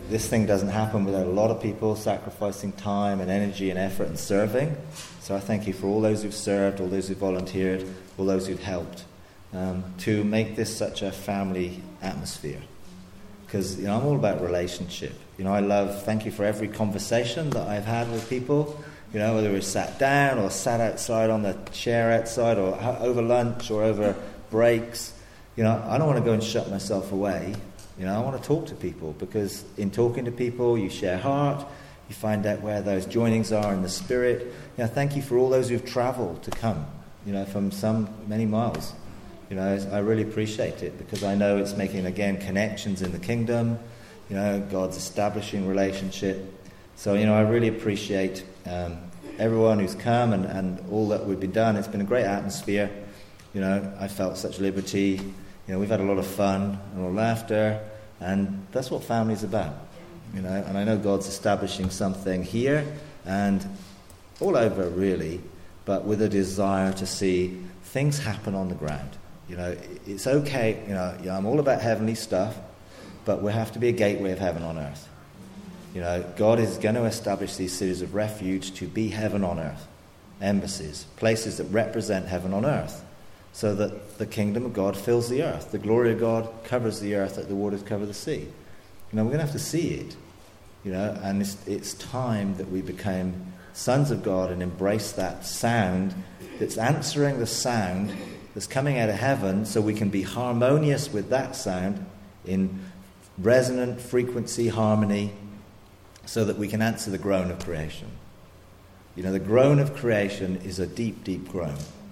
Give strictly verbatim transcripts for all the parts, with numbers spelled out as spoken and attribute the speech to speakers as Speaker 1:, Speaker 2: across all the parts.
Speaker 1: this thing doesn't happen without a lot of people sacrificing time and energy and effort and serving. So I thank you for all those who've served, all those who've volunteered, all those who've helped um, to make this such a family atmosphere. Because, you know, I'm all about relationship. You know, I love, thank you for every conversation that I've had with people. You know, whether we sat down or sat outside on the chair outside or over lunch or over breaks. You know, I don't want to go and shut myself away. You know, I want to talk to people, because in talking to people, you share heart, you find out where those joinings are in the spirit. You know, thank you for all those who've travelled to come, you know, from some many miles. You know, I really appreciate it, because I know it's making, again, connections in the kingdom. You know, God's establishing relationship. So, you know, I really appreciate um, everyone who's come and, and all that we've been done. It's been a great atmosphere. You know, I felt such liberty. You know, we've had a lot of fun and a lot of laughter, and that's what family's about. You know, and I know God's establishing something here and all over, really, but with a desire to see things happen on the ground. You know, it's okay. You know, I'm all about heavenly stuff, but we have to be a gateway of heaven on earth. You know, God is going to establish these cities of refuge to be heaven on earth, embassies, places that represent heaven on earth, so that the kingdom of God fills the earth. The glory of God covers the earth like the waters cover the sea. You know, we're going to have to see it. You know, and it's, it's time that we become sons of God and embrace that sound that's answering the sound that's coming out of heaven, so we can be harmonious with that sound in resonant frequency, harmony, so that we can answer the groan of creation. You know, the groan of creation is a deep, deep groan.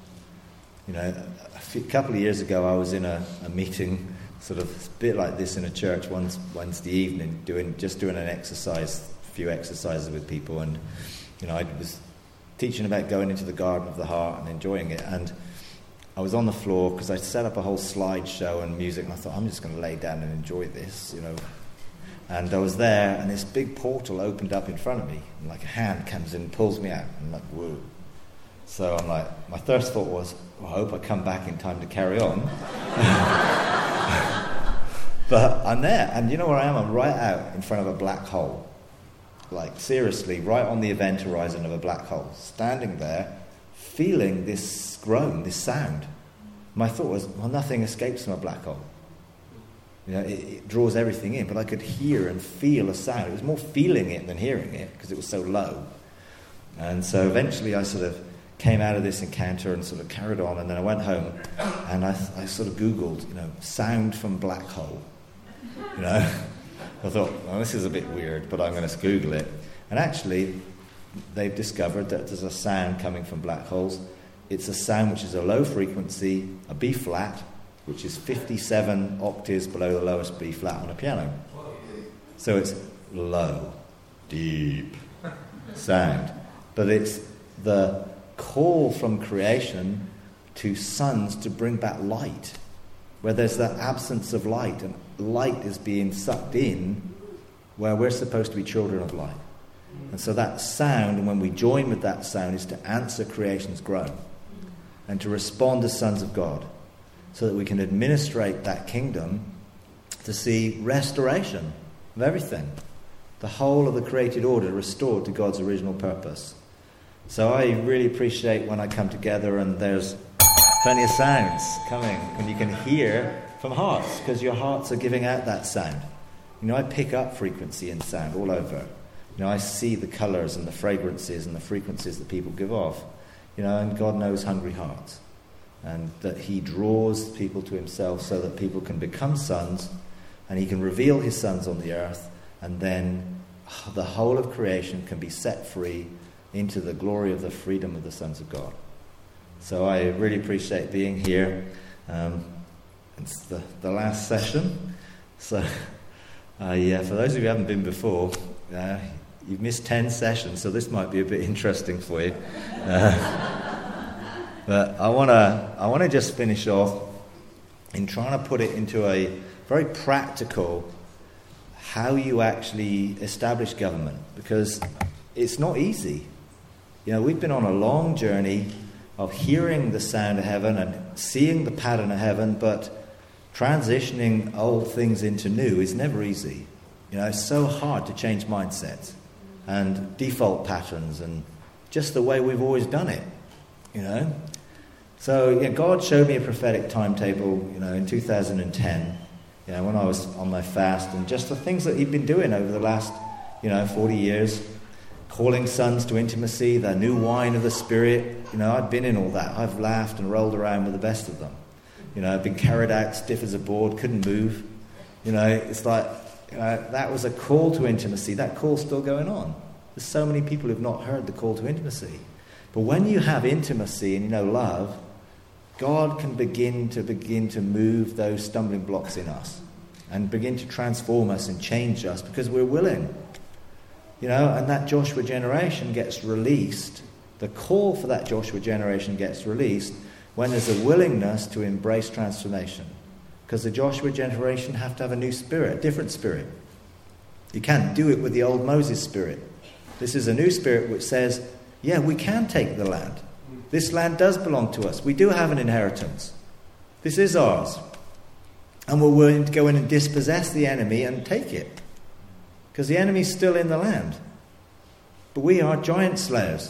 Speaker 1: You know, a few, couple of years ago, I was in a, a meeting, sort of a bit like this in a church, one Wednesday evening, doing just doing an exercise, a few exercises with people, and you know, I was teaching about going into the garden of the heart and enjoying it, and I was on the floor because I set up a whole slideshow and music, and I thought, I'm just going to lay down and enjoy this, you know. And I was there, and this big portal opened up in front of me, and like a hand comes in and pulls me out. I'm like, whoa. So I'm like, my first thought was, well, I hope I come back in time to carry on. But I'm there, and you know where I am? I'm right out in front of a black hole. Like, seriously, right on the event horizon of a black hole. Standing there, feeling this groan, this sound. My thought was, well, nothing escapes from a black hole. You know, it, it draws everything in, but I could hear and feel a sound. It was more feeling it than hearing it, because it was so low. And so eventually I sort of came out of this encounter and sort of carried on, and then I went home and I, I sort of Googled, you know, sound from black hole. You know, I thought, well, this is a bit weird, but I'm going to Google it. And actually, they've discovered that there's a sound coming from black holes. It's a sound which is a low frequency, a B flat, which is fifty-seven octaves below the lowest B flat on a piano. So it's low, deep sound. But it's the call from creation to sons to bring back light, where there's that absence of light, and light is being sucked in where we're supposed to be children of light. And so that sound, and when we join with that sound, is to answer creation's groan and to respond as sons of God, so that we can administrate that kingdom to see restoration of everything. The whole of the created order restored to God's original purpose. So I really appreciate when I come together and there's plenty of sounds coming, when you can hear from hearts, because your hearts are giving out that sound. You know, I pick up frequency and sound all over. You know, I see the colours and the fragrances and the frequencies that people give off. You know, and God knows hungry hearts. And that he draws people to himself so that people can become sons, and he can reveal his sons on the earth, and then the whole of creation can be set free into the glory of the freedom of the sons of God. So I really appreciate being here. Um, it's the, the last session. So uh, yeah, for those of you who haven't been before, uh, you've missed ten sessions, so this might be a bit interesting for you. Uh, But I want to I want to just finish off in trying to put it into a very practical, how you actually establish government, because it's not easy. You know, we've been on a long journey of hearing the sound of heaven and seeing the pattern of heaven, but transitioning old things into new is never easy. You know, it's so hard to change mindsets and default patterns and just the way we've always done it, you know. So, yeah, God showed me a prophetic timetable, you know, in two thousand ten, you know, when I was on my fast, and just the things that he'd been doing over the last, you know, forty years, calling sons to intimacy, the new wine of the Spirit. You know, I've been in all that. I've laughed and rolled around with the best of them. You know, I've been carried out stiff as a board, couldn't move. You know, it's like, you know, that was a call to intimacy. That call's still going on. There's so many people who've not heard the call to intimacy. But when you have intimacy and you know love, God can begin to begin to move those stumbling blocks in us and begin to transform us and change us because we're willing. You know, and that Joshua generation gets released. The call for that Joshua generation gets released when there's a willingness to embrace transformation. Because the Joshua generation have to have a new spirit, a different spirit. You can't do it with the old Moses spirit. This is a new spirit which says, yeah, we can take the land. This land does belong to us. We do have an inheritance. This is ours. And we're willing to go in and dispossess the enemy and take it. Because the enemy's still in the land. But we are giant slayers.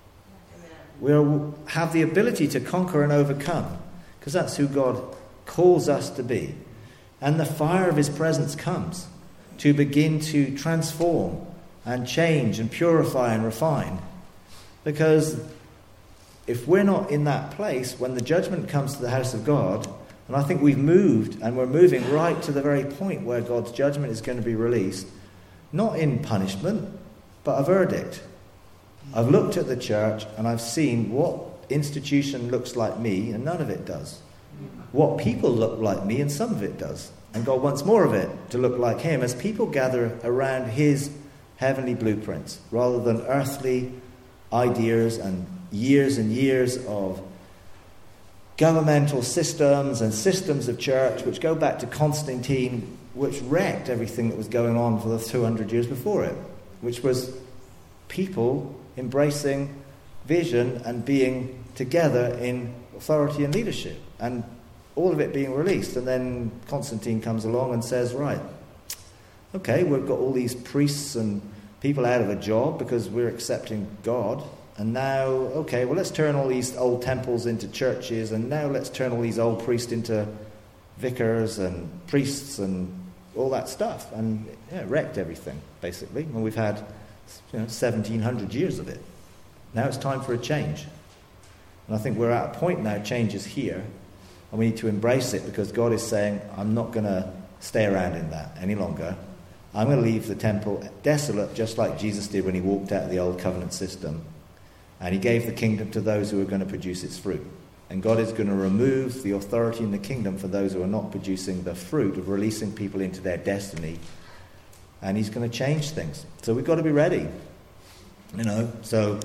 Speaker 1: We are, have the ability to conquer and overcome. Because that's who God calls us to be. And the fire of his presence comes to begin to transform and change and purify and refine. Because if we're not in that place, when the judgment comes to the house of God, and I think we've moved, and we're moving right to the very point where God's judgment is going to be released, not in punishment, but a verdict. I've looked at the church, and I've seen what institution looks like me, and none of it does. What people look like me, and some of it does. And God wants more of it to look like him as people gather around his heavenly blueprints, rather than earthly ideas and years and years of governmental systems and systems of church which go back to Constantine, which wrecked everything that was going on for the two hundred years before it, which was people embracing vision and being together in authority and leadership, and all of it being released. And then Constantine comes along and says, right, okay, we've got all these priests and people out of a job because we're accepting God. And now, okay, well, let's turn all these old temples into churches, and now let's turn all these old priests into vicars and priests and all that stuff. And yeah, it wrecked everything, basically. And we've had, you know, seventeen hundred years of it. Now it's time for a change. And I think we're at a point now, change is here, and we need to embrace it, because God is saying, I'm not going to stay around in that any longer. I'm going to leave the temple desolate, just like Jesus did when he walked out of the old covenant system. And he gave the kingdom to those who are going to produce its fruit. And God is going to remove the authority in the kingdom for those who are not producing the fruit of releasing people into their destiny. And he's going to change things. So we've got to be ready. You know, so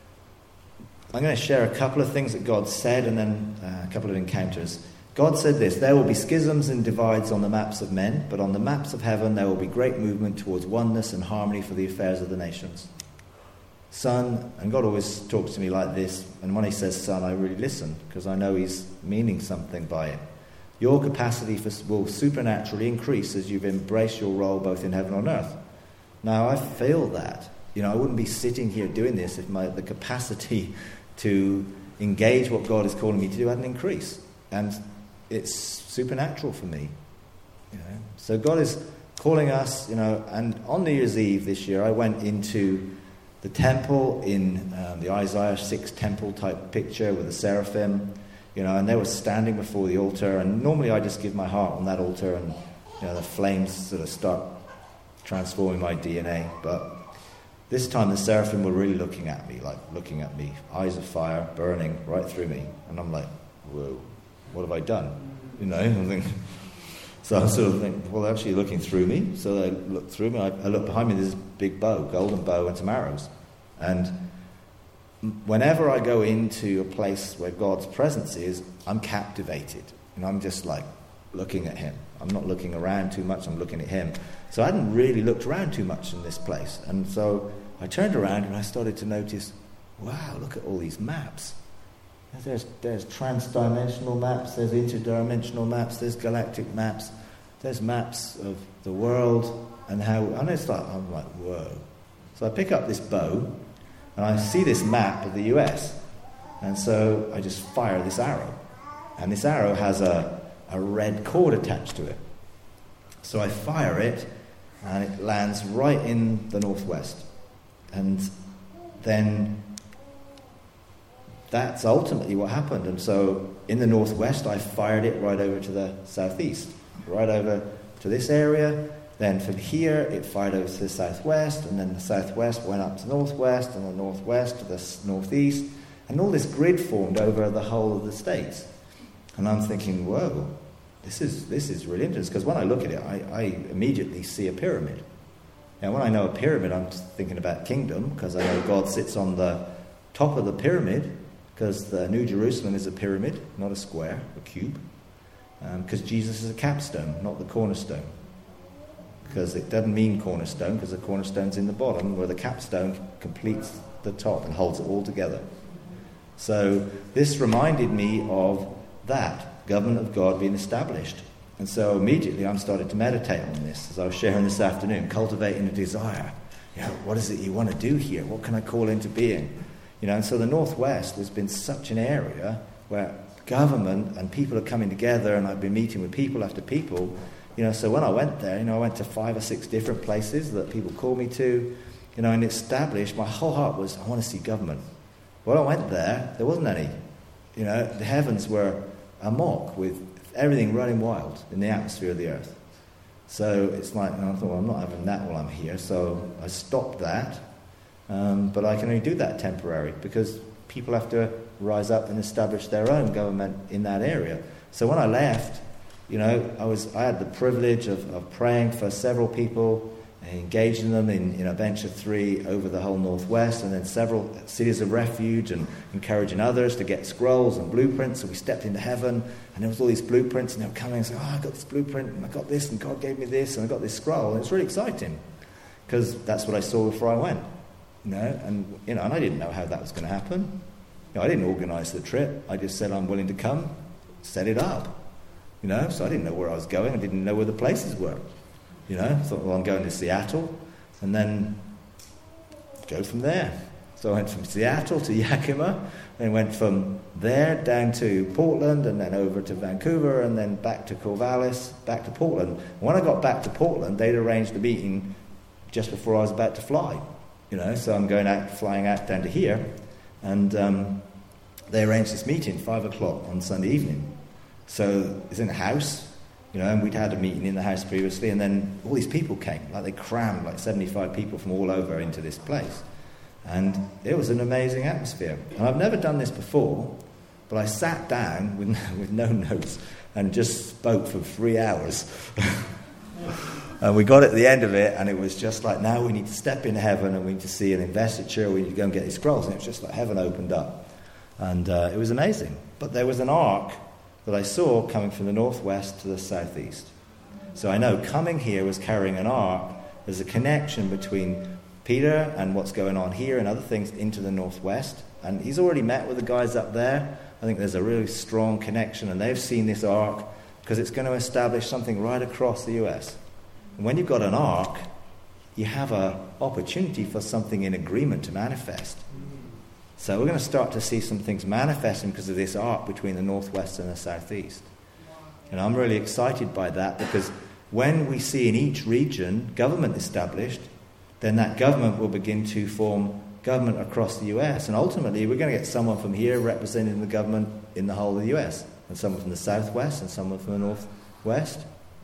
Speaker 1: I'm going to share a couple of things that God said, and then uh, a couple of encounters. God said this: there will be schisms and divides on the maps of men, but on the maps of heaven there will be great movement towards oneness and harmony for the affairs of the nations. Son, and God always talks to me like this, and when he says son, I really listen, because I know he's meaning something by it. Your capacity for, will supernaturally increase as you've embraced your role both in heaven and on earth. Now, I feel that. You know, I wouldn't be sitting here doing this if my the capacity to engage what God is calling me to do hadn't increased. And it's supernatural for me. You know, so God is calling us, you know, and on New Year's Eve this year, I went into the temple in um, the Isaiah six temple type picture with the seraphim, you know, and they were standing before the altar. And normally I just give my heart on that altar, and you know, the flames sort of start transforming my D N A. But this time the seraphim were really looking at me, like looking at me, eyes of fire burning right through me. And I'm like, whoa, what have I done? You know, I think. So I sort of think, well, they're actually looking through me. So they look through me. I, I look behind me, there's this big bow, golden bow and some arrows. And whenever I go into a place where God's presence is, I'm captivated. And I'm just like looking at him. I'm not looking around too much, I'm looking at him. So I hadn't really looked around too much in this place. And so I turned around and I started to notice, wow, look at all these maps. There's, there's trans-dimensional maps, there's interdimensional maps, there's galactic maps. there's maps of the world and how, and it's like, I'm like, whoa. So I pick up this bow and I see this map of the U S. And so I just fire this arrow. And this arrow has a, a red cord attached to it. So I fire it and it lands right in the northwest. And then that's ultimately what happened. And so in the northwest, I fired it right over to the southeast, right over to this area. Then from here, it fired over to the southwest, and then the southwest went up to the northwest, and the northwest to the northeast. And all this grid formed over the whole of the States. And I'm thinking, whoa, this is this is really interesting. Because when I look at it, I, I immediately see a pyramid. Now, when I know a pyramid, I'm thinking about kingdom, because I know God sits on the top of the pyramid, because the New Jerusalem is a pyramid, not a square, a cube. Because um, Jesus is a capstone, not the cornerstone. Because it doesn't mean cornerstone, because the cornerstone's in the bottom, where the capstone completes the top and holds it all together. So this reminded me of that, government of God being established. And so immediately I'm starting to meditate on this, as I was sharing this afternoon, cultivating a desire. You know, what is it you want to do here? What can I call into being? You know, and so the Northwest has been such an area where government and people are coming together, and I've been meeting with people after people. You know, so when I went there, you know, I went to five or six different places that people called me to, you know, and established, my whole heart was, I want to see government. When I went there, there wasn't any. You know, the heavens were amok with everything running wild in the atmosphere of the earth. So it's like, and I thought, well, I'm not having that while I'm here. So I stopped that. Um, but I can only do that temporarily because people have to rise up and establish their own government in that area. So when I left, you know, I was I had the privilege of, of praying for several people, engaging them in, in a venture three over the whole Northwest, and then several cities of refuge, and encouraging others to get scrolls and blueprints. So we stepped into heaven, and there was all these blueprints, and they were coming and saying, oh, I got this blueprint, and I got this, and God gave me this, and I got this scroll. And it's really exciting, because that's what I saw before I went. You know, and you know, and I didn't know how that was going to happen. You know, I didn't organise the trip. I just said I'm willing to come, set it up. You know, so I didn't know where I was going. I didn't know where the places were. You know, I thought, well, I'm going to Seattle, and then go from there. So I went from Seattle to Yakima, then went from there down to Portland, and then over to Vancouver, and then back to Corvallis, back to Portland. And when I got back to Portland, they'd arranged a meeting just before I was about to fly. You know, so I'm going out, flying out down to here, and um, they arranged this meeting at five o'clock on Sunday evening. So it's in a house. You know, and we'd had a meeting in the house previously, and then all these people came. Like, they crammed like seventy-five people from all over into this place. And it was an amazing atmosphere. And I've never done this before, but I sat down with, with no notes and just spoke for three hours. And we got at the end of it, and it was just like, now we need to step into heaven, and we need to see an investiture, we need to go and get these scrolls. And it was just like heaven opened up. And uh, it was amazing. But there was an ark that I saw coming from the northwest to the southeast. So I know coming here was carrying an ark. There's a connection between Peter and what's going on here and other things into the northwest. And he's already met with the guys up there. I think there's a really strong connection, and they've seen this ark because it's going to establish something right across the U S. And when you've got an ark, you have an opportunity for something in agreement to manifest. So we're going to start to see some things manifesting because of this arc between the northwest and the southeast. And I'm really excited by that, because when we see in each region government established, then that government will begin to form government across the U S. And ultimately we're going to get someone from here representing the government in the whole of the U S, and someone from the southwest and someone from the northwest.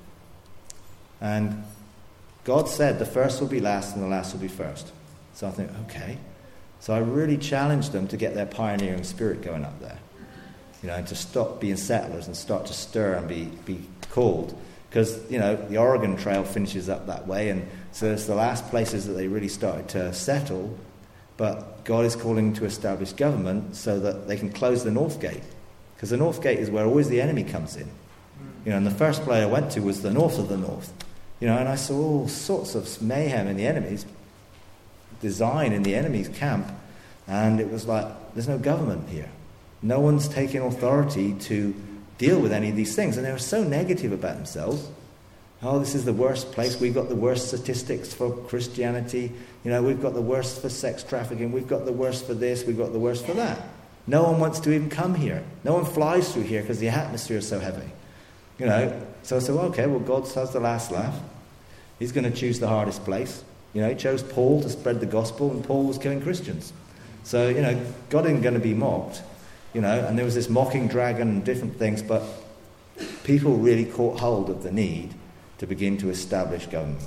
Speaker 1: And God said the first will be last and the last will be first. So I think, okay. So I really challenged them to get their pioneering spirit going up there. You know, and to stop being settlers and start to stir and be, be called. Because, you know, the Oregon Trail finishes up that way, and so it's the last places that they really started to settle. But God is calling to establish government so that they can close the North Gate. Because the North Gate is where always the enemy comes in. You know, and the first place I went to was the north of the north. You know, and I saw all sorts of mayhem in the enemy's design, in the enemy's camp, and it was like, there's no government here. No one's taking authority to deal with any of these things, and they were so negative about themselves. Oh, this is the worst place. We've got the worst statistics for Christianity. You know, we've got the worst for sex trafficking. We've got the worst for this. We've got the worst for that. No one wants to even come here. No one flies through here because the atmosphere is so heavy. You know, so I said, well, okay, well, God has the last laugh. He's going to choose the hardest place. You know, he chose Paul to spread the gospel, and Paul was killing Christians. So, you know, God isn't going to be mocked. You know, and there was this mocking dragon and different things, but people really caught hold of the need to begin to establish government.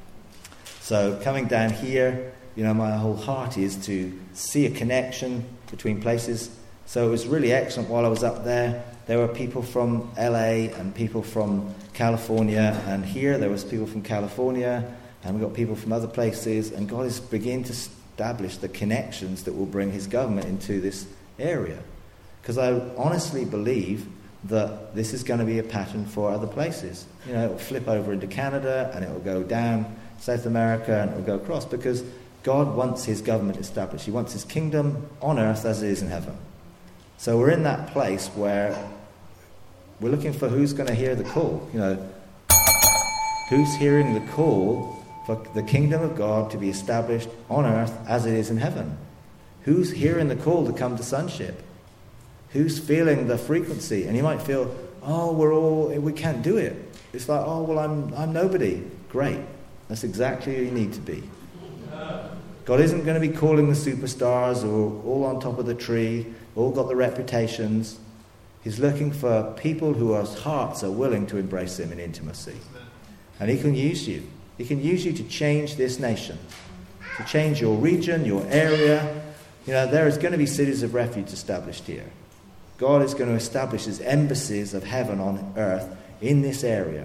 Speaker 1: So coming down here, you know, my whole heart is to see a connection between places. So it was really excellent while I was up there. There were people from L A and people from California, and here there was people from California, and we got people from other places, and God is beginning to establish the connections that will bring his government into this area. Because I honestly believe that this is going to be a pattern for other places. You know, it will flip over into Canada, and it will go down South America, and it will go across, because God wants his government established. He wants his kingdom on earth as it is in heaven. So we're in that place where we're looking for who's going to hear the call. You know, who's hearing the call for the kingdom of God to be established on earth as it is in heaven? Who's hearing the call to come to sonship? Who's feeling the frequency? And you might feel, oh, we're all, we can't do it. It's like, oh, well, I'm I'm nobody. Great. That's exactly who you need to be. God isn't going to be calling the superstars who are all on top of the tree, all got the reputations. He's looking for people whose hearts are willing to embrace him in intimacy. And he can use you. He can use you to change this nation, to change your region, your area. You know, there is going to be cities of refuge established here. God is going to establish his embassies of heaven on earth in this area.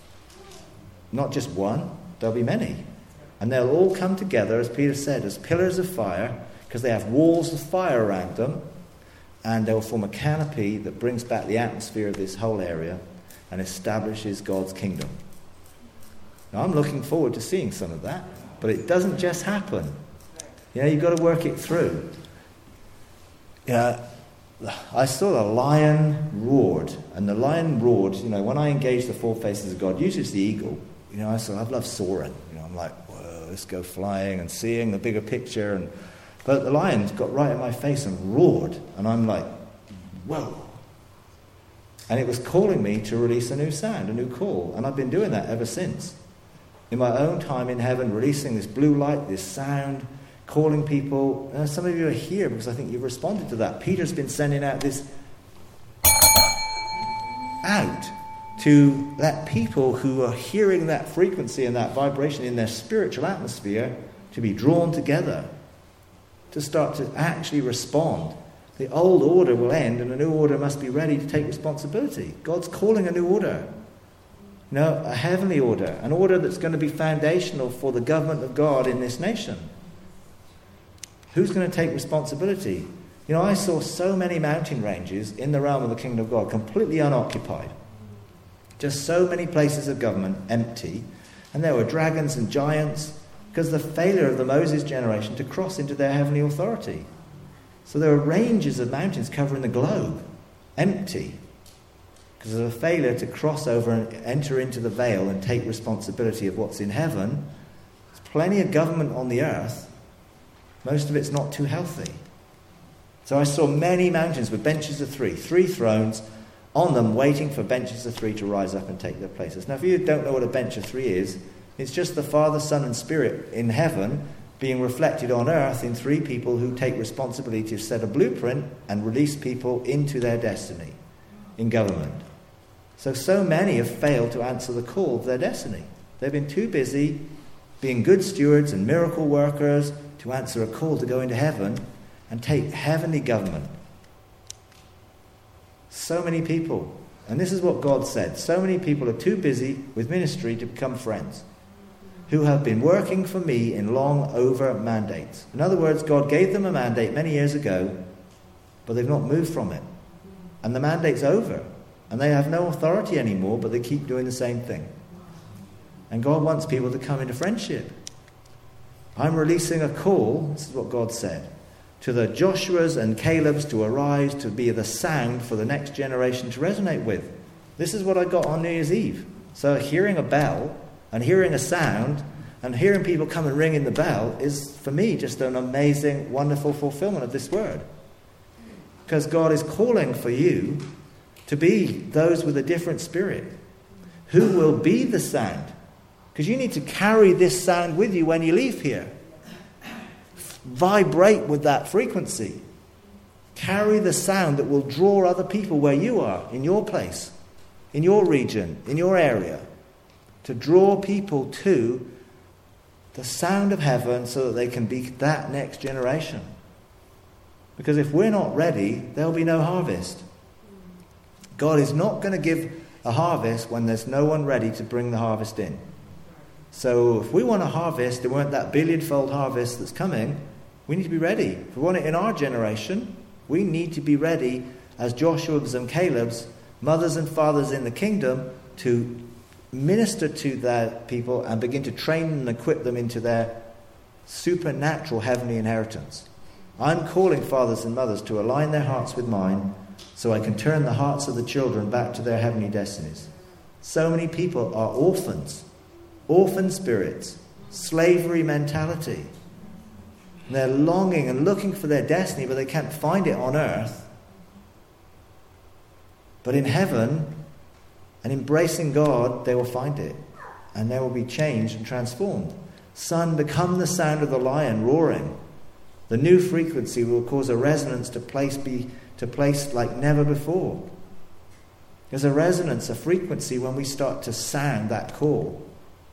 Speaker 1: Not just one, there'll be many. And they'll all come together, as Peter said, as pillars of fire, because they have walls of fire around them, and they'll form a canopy that brings back the atmosphere of this whole area and establishes God's kingdom. Now, I'm looking forward to seeing some of that, but it doesn't just happen. You know, you've got to work it through. You know, I saw the lion roared, and the lion roared, you know, when I engage the four faces of God, usually it's the eagle. You know, I saw, I love soaring. You know, I'm like, whoa, let's go flying and seeing the bigger picture. And but the lion got right in my face and roared, and I'm like, whoa. And it was calling me to release a new sound, a new call, and I've been doing that ever since. In my own time in heaven, releasing this blue light, this sound, calling people. Uh, some of you are here because I think you've responded to that. Peter's been sending out this out to let people who are hearing that frequency and that vibration in their spiritual atmosphere to be drawn together, to start to actually respond. The old order will end and a new order must be ready to take responsibility. God's calling a new order. You know, a heavenly order, an order that's going to be foundational for the government of God in this nation. Who's going to take responsibility? You know, I saw so many mountain ranges in the realm of the kingdom of God completely unoccupied. Just so many places of government empty. And there were dragons and giants because of the failure of the Moses generation to cross into their heavenly authority. So there were ranges of mountains covering the globe, empty, because of a failure to cross over and enter into the veil and take responsibility of what's in heaven. There's plenty of government on the earth. Most of it's not too healthy. So I saw many mountains with benches of three, three thrones on them waiting for benches of three to rise up and take their places. Now, if you don't know what a bench of three is, it's just the Father, Son, and Spirit in heaven being reflected on earth in three people who take responsibility to set a blueprint and release people into their destiny in government. So, so many have failed to answer the call of their destiny. They've been too busy being good stewards and miracle workers to answer a call to go into heaven and take heavenly government. So many people, and this is what God said, so many people are too busy with ministry to become friends, who have been working for me in long over mandates. In other words, God gave them a mandate many years ago, but they've not moved from it. And the mandate's over, and they have no authority anymore, but they keep doing the same thing. And God wants people to come into friendship. I'm releasing a call, this is what God said, to the Joshuas and Calebs to arise to be the sound for the next generation to resonate with. This is what I got on New Year's Eve. So hearing a bell and hearing a sound and hearing people come and ring in the bell is, for me, just an amazing, wonderful fulfillment of this word. Because God is calling for you to be those with a different spirit, who will be the sound. Because you need to carry this sound with you when you leave here. Vibrate with that frequency. Carry the sound that will draw other people where you are, in your place, in your region, in your area. To draw people to the sound of heaven so that they can be that next generation. Because if we're not ready, there'll be no harvest. God is not going to give a harvest when there's no one ready to bring the harvest in. So if we want a harvest, there weren't that billion-fold harvest that's coming, we need to be ready. If we want it in our generation, we need to be ready as Joshua's and Caleb's, mothers and fathers in the kingdom, to minister to their people and begin to train and equip them into their supernatural heavenly inheritance. I'm calling fathers and mothers to align their hearts with mine so I can turn the hearts of the children back to their heavenly destinies. So many people are orphans, orphan spirits, slavery mentality. And they're longing and looking for their destiny, but they can't find it on earth. But in heaven, and embracing God, they will find it. And they will be changed and transformed. Son, become the sound of the lion roaring. The new frequency will cause a resonance to place be to place like never before. There's a resonance, a frequency when we start to sound that call.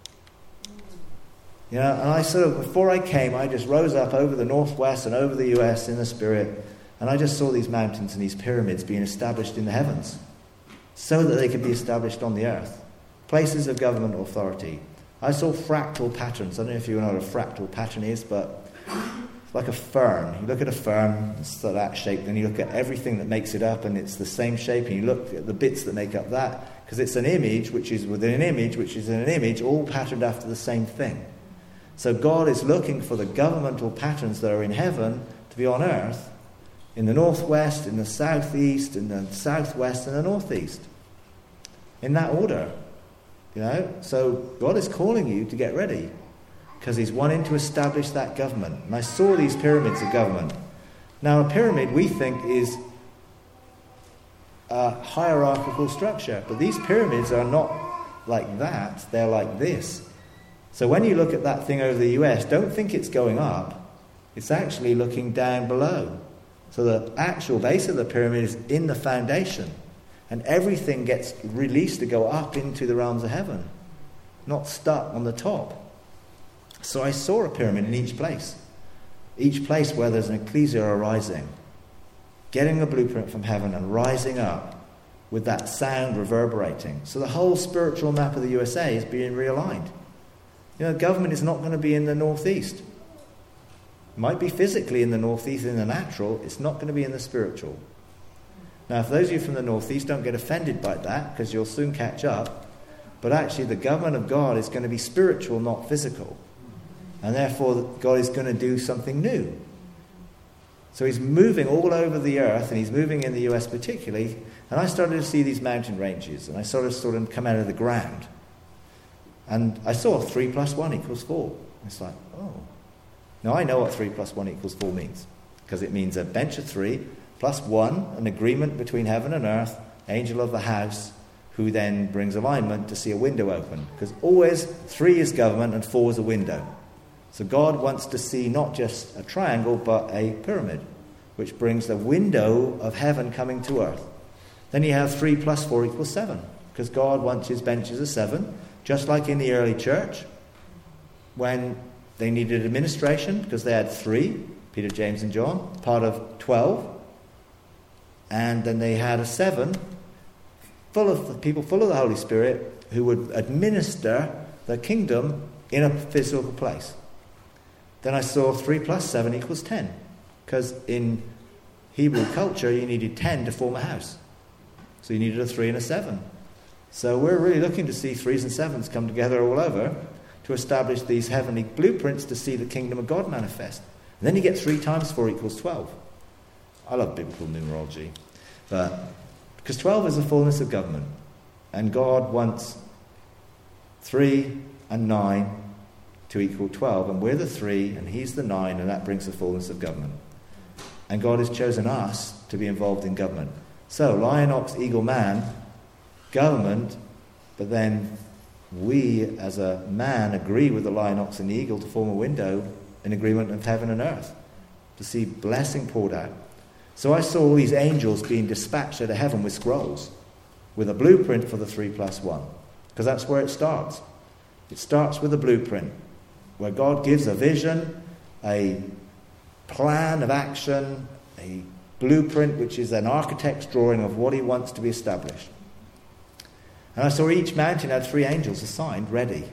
Speaker 1: You know, and I sort of, before I came, I just rose up over the northwest and over the U S in the spirit, and I just saw these mountains and these pyramids being established in the heavens so that they could be established on the earth. Places of government authority. I saw fractal patterns. I don't know if you know what a fractal pattern is, but it's like a fern. You look at a fern, it's that shape, then you look at everything that makes it up and it's the same shape, and you look at the bits that make up that, because it's an image which is within an image, which is in an image, all patterned after the same thing. So God is looking for the governmental patterns that are in heaven to be on earth, in the northwest, in the southeast, in the southwest, and the northeast. In that order. You know? So God is calling you to get ready, because he's wanting to establish that government. And I saw these pyramids of government. Now a pyramid, we think, is a hierarchical structure. But these pyramids are not like that. They're like this. So when you look at that thing over the U S, don't think it's going up. It's actually looking down below. So the actual base of the pyramid is in the foundation. And everything gets released to go up into the realms of heaven, not stuck on the top. So I saw a pyramid in each place. Each place where there's an ecclesia arising, getting a blueprint from heaven and rising up with that sound reverberating. So the whole spiritual map of the U S A is being realigned. You know, government is not going to be in the northeast. It might be physically in the northeast in the natural, it's not going to be in the spiritual. Now, for those of you from the northeast, don't get offended by that, because you'll soon catch up. But actually, the government of God is going to be spiritual, not physical. And therefore, God is going to do something new. So he's moving all over the earth, and he's moving in the U S particularly. And I started to see these mountain ranges, and I sort of saw them come out of the ground. And I saw three plus one equals four. It's like, oh. Now, I know what three plus one equals four means, because it means a bench of three, plus one, an agreement between heaven and earth, angel of the house, who then brings alignment to see a window open. Because always three is government and four is a window. So God wants to see not just a triangle, but a pyramid, which brings the window of heaven coming to earth. Then you have three plus four equals seven, because God wants his benches of seven, just like in the early church, when they needed administration, because they had three, Peter, James, and John, part of twelve. And then they had a seven, full of the people full of the Holy Spirit, who would administer the kingdom in a physical place. Then I saw three plus seven equals ten, because in Hebrew culture you needed ten to form a house. So you needed a three and a seven. So we're really looking to see threes and sevens come together all over to establish these heavenly blueprints to see the kingdom of God manifest. And then you get three times four equals twelve. I love biblical numerology, but because twelve is the fullness of government, and God wants Three and nine to equal twelve. And we're the three, and he's the nine, and that brings the fullness of government. And God has chosen us to be involved in government. So, lion, ox, eagle, man, government, but then we as a man agree with the lion, ox, and the eagle to form a window in agreement of heaven and earth, to see blessing poured out. So I saw all these angels being dispatched out of heaven with scrolls, with a blueprint for the three plus one. Because that's where it starts. It starts with a blueprint, where God gives a vision, a plan of action, a blueprint which is an architect's drawing of what he wants to be established. And I saw each mountain had three angels assigned, ready.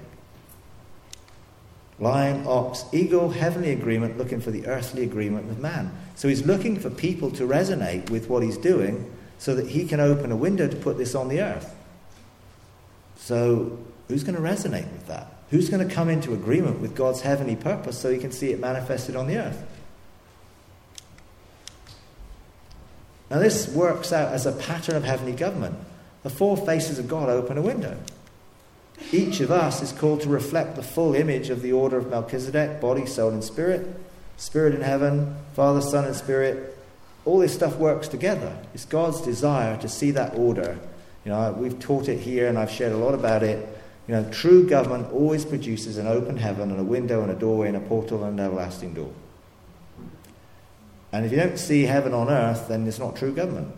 Speaker 1: Lion, ox, eagle, heavenly agreement, looking for the earthly agreement with man. So he's looking for people to resonate with what he's doing so that he can open a window to put this on the earth. So who's going to resonate with that? Who's going to come into agreement with God's heavenly purpose so he can see it manifested on the earth? Now this works out as a pattern of heavenly government. The four faces of God open a window. Each of us is called to reflect the full image of the order of Melchizedek, body, soul, and spirit. Spirit in heaven, Father, Son, and Spirit. All this stuff works together. It's God's desire to see that order. You know, we've taught it here, and I've shared a lot about it. You know, true government always produces an open heaven and a window and a doorway and a portal and an everlasting door. And if you don't see heaven on earth, then it's not true government.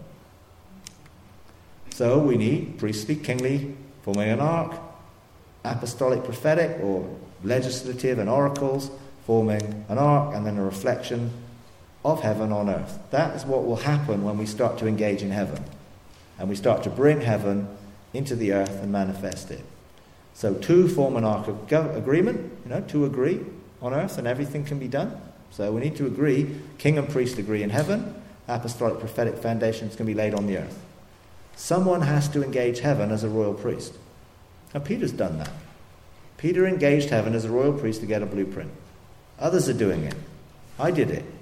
Speaker 1: So we need priestly, kingly, forming an ark, apostolic, prophetic, or legislative and oracles, forming an ark, and then a reflection of heaven on earth. That is what will happen when we start to engage in heaven. And we start to bring heaven into the earth and manifest it. So two form an ark of go- agreement, you know, two agree on earth and everything can be done. So we need to agree, king and priest agree in heaven, apostolic, prophetic foundations can be laid on the earth. Someone has to engage heaven as a royal priest. Now Peter's done that. Peter engaged heaven as a royal priest to get a blueprint. Others are doing it. I did it.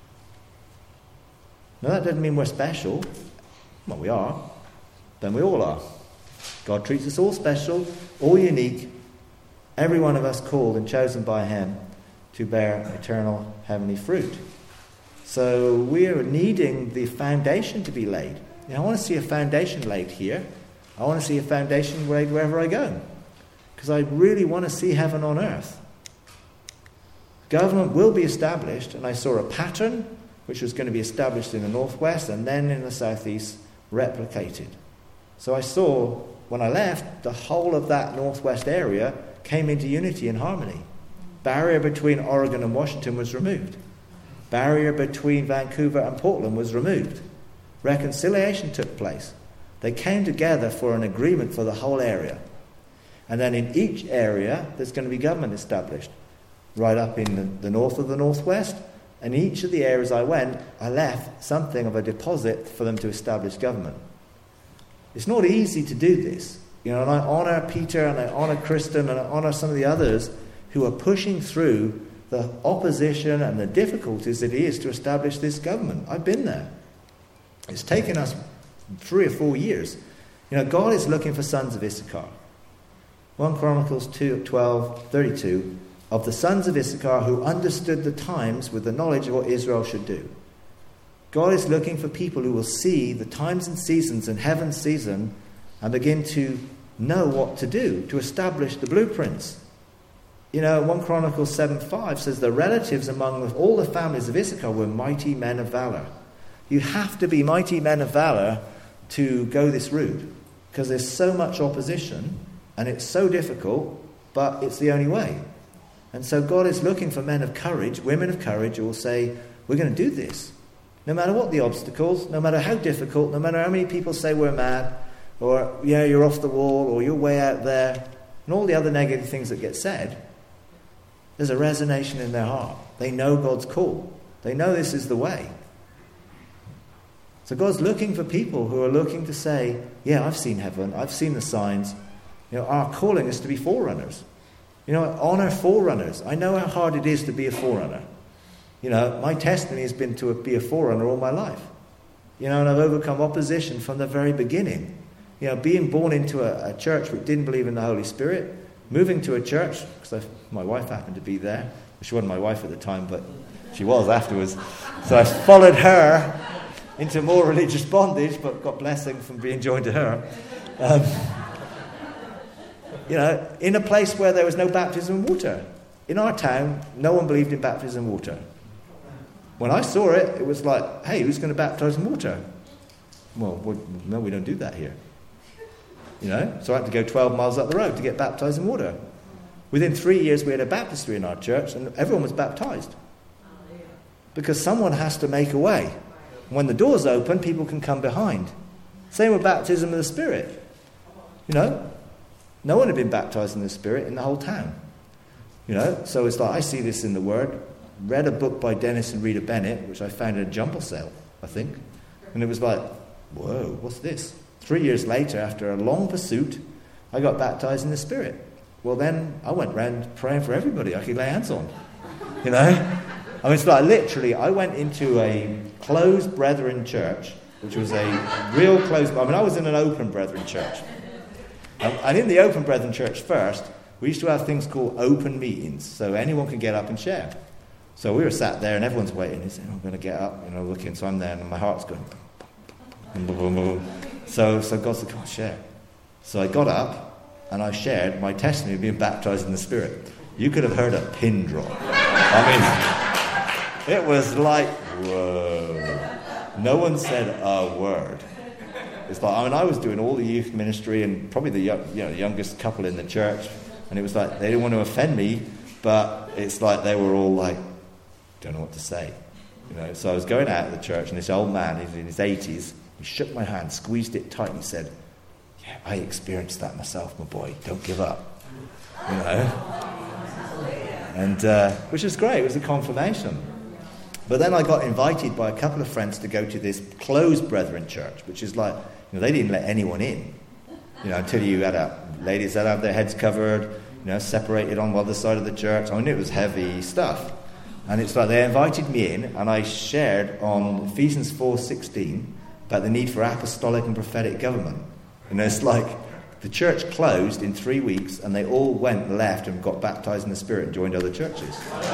Speaker 1: Now that doesn't mean we're special. Well, we are. Then we all are. God treats us all special, all unique. Every one of us called and chosen by him to bear eternal heavenly fruit. So we are needing the foundation to be laid. You know, I want to see a foundation laid here. I want to see a foundation laid wherever I go. Because I really want to see heaven on earth. Government will be established, and I saw a pattern which was going to be established in the northwest and then in the southeast, replicated. So I saw, when I left, the whole of that northwest area came into unity and harmony. Barrier between Oregon and Washington was removed. Barrier between Vancouver and Portland was removed. Reconciliation took place. They came together for an agreement for the whole area. And then in each area, there's going to be government established. Right up in the, the north of the northwest. And in each of the areas I went, I left something of a deposit for them to establish government. It's not easy to do this. You know, and I honour Peter and I honour Kristen and I honour some of the others who are pushing through the opposition and the difficulties it is to establish this government. I've been there. It's taken us three or four years. You know, God is looking for sons of Issachar. First Chronicles two, twelve, thirty-two, of the sons of Issachar who understood the times with the knowledge of what Israel should do. God is looking for people who will see the times and seasons and heaven's season and begin to know what to do, to establish the blueprints. You know, First Chronicles seven five says the relatives among all the families of Issachar were mighty men of valor. You have to be mighty men of valor to go this route because there's so much opposition and it's so difficult, but it's the only way. And so God is looking for men of courage, women of courage who will say, we're going to do this. No matter what the obstacles, no matter how difficult, no matter how many people say we're mad, or, yeah, you're off the wall, or you're way out there, and all the other negative things that get said, there's a resonation in their heart. They know God's call. They know this is the way. So God's looking for people who are looking to say, yeah, I've seen heaven, I've seen the signs. You know, our calling is to be forerunners. You know, honour forerunners. I know how hard it is to be a forerunner. You know, my testimony has been to be a forerunner all my life. You know, and I've overcome opposition from the very beginning. You know, being born into a, a church which didn't believe in the Holy Spirit, moving to a church, because my wife happened to be there. She wasn't my wife at the time, but she was afterwards. So I followed her into more religious bondage, but got blessing from being joined to her. Um, you know, in a place where there was no baptism in water. In our town, no one believed in baptism in water. When I saw it, it was like, hey, who's going to baptize in water? Well, well, no, we don't do that here. You know, so I had to go twelve miles up the road to get baptized in water. Within three years, we had a baptistry in our church, and everyone was baptized. Because someone has to make a way. When the doors open, people can come behind. Same with baptism of the Spirit. You know, no one had been baptized in the Spirit in the whole town. You know, so it's like, I see this in the Word. Read a book by Dennis and Rita Bennett, which I found in a jumble sale, I think. And it was like, whoa, what's this? Three years later, after a long pursuit, I got baptized in the Spirit. Well, then I went around praying for everybody I could lay hands on. You know? I mean, it's like literally, I went into a closed Brethren church, which was a real closed... I mean, I was in an open Brethren church. And, and in the open Brethren church first, we used to have things called open meetings, so anyone could get up and share. So we were sat there and everyone's waiting. He said, oh, I'm going to get up, you know, looking. So I'm there and my heart's going... Boom, boom, boom, boom. So, so God said, come on, share. So I got up and I shared my testimony of being baptized in the Spirit. You could have heard a pin drop. I mean, it was like, whoa. No one said a word. It's like, I mean, I was doing all the youth ministry and probably the young, you know, youngest couple in the church. And it was like, they didn't want to offend me, but it's like they were all like, don't know what to say. You know, so I was going out of the church and this old man, he's in his eighties, he shook my hand, squeezed it tight, and he said, yeah, I experienced that myself, my boy. Don't give up. You know? And, uh, which was great. It was a confirmation. But then I got invited by a couple of friends to go to this closed Brethren church, which is like, you know, they didn't let anyone in. You know, until you had a, ladies that have their heads covered, you know, separated on the other side of the church. I mean, it was heavy stuff. And it's like they invited me in, and I shared on Ephesians four sixteen about the need for apostolic and prophetic government. And it's like the church closed in three weeks, and they all went left and got baptized in the Spirit and joined other churches.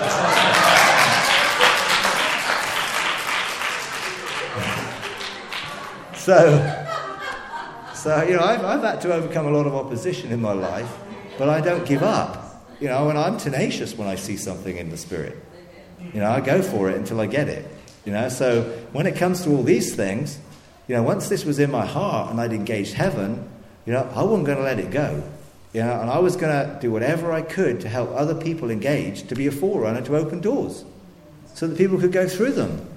Speaker 1: so, so you know, I've, I've had to overcome a lot of opposition in my life, but I don't give up. You know, and I'm tenacious when I see something in the Spirit. You know, I go for it until I get it. You know, so when it comes to all these things, you know, once this was in my heart and I'd engaged heaven, you know, I wasn't going to let it go. You know, and I was going to do whatever I could to help other people engage, to be a forerunner, to open doors, so that people could go through them.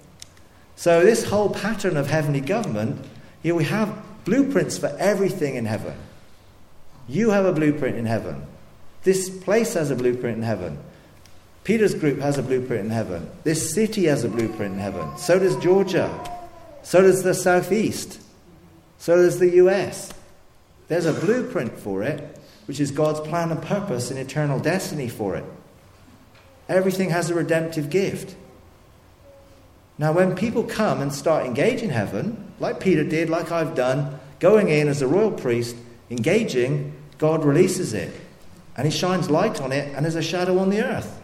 Speaker 1: So this whole pattern of heavenly government, you know, we have blueprints for everything in heaven. You have a blueprint in heaven. This place has a blueprint in heaven. Peter's group has a blueprint in heaven. This city has a blueprint in heaven. So does Georgia. So does the Southeast. So does the U S. There's a blueprint for it, which is God's plan and purpose and eternal destiny for it. Everything has a redemptive gift. Now, when people come and start engaging heaven, like Peter did, like I've done, going in as a royal priest, engaging, God releases it. And he shines light on it, and there's a shadow on the earth.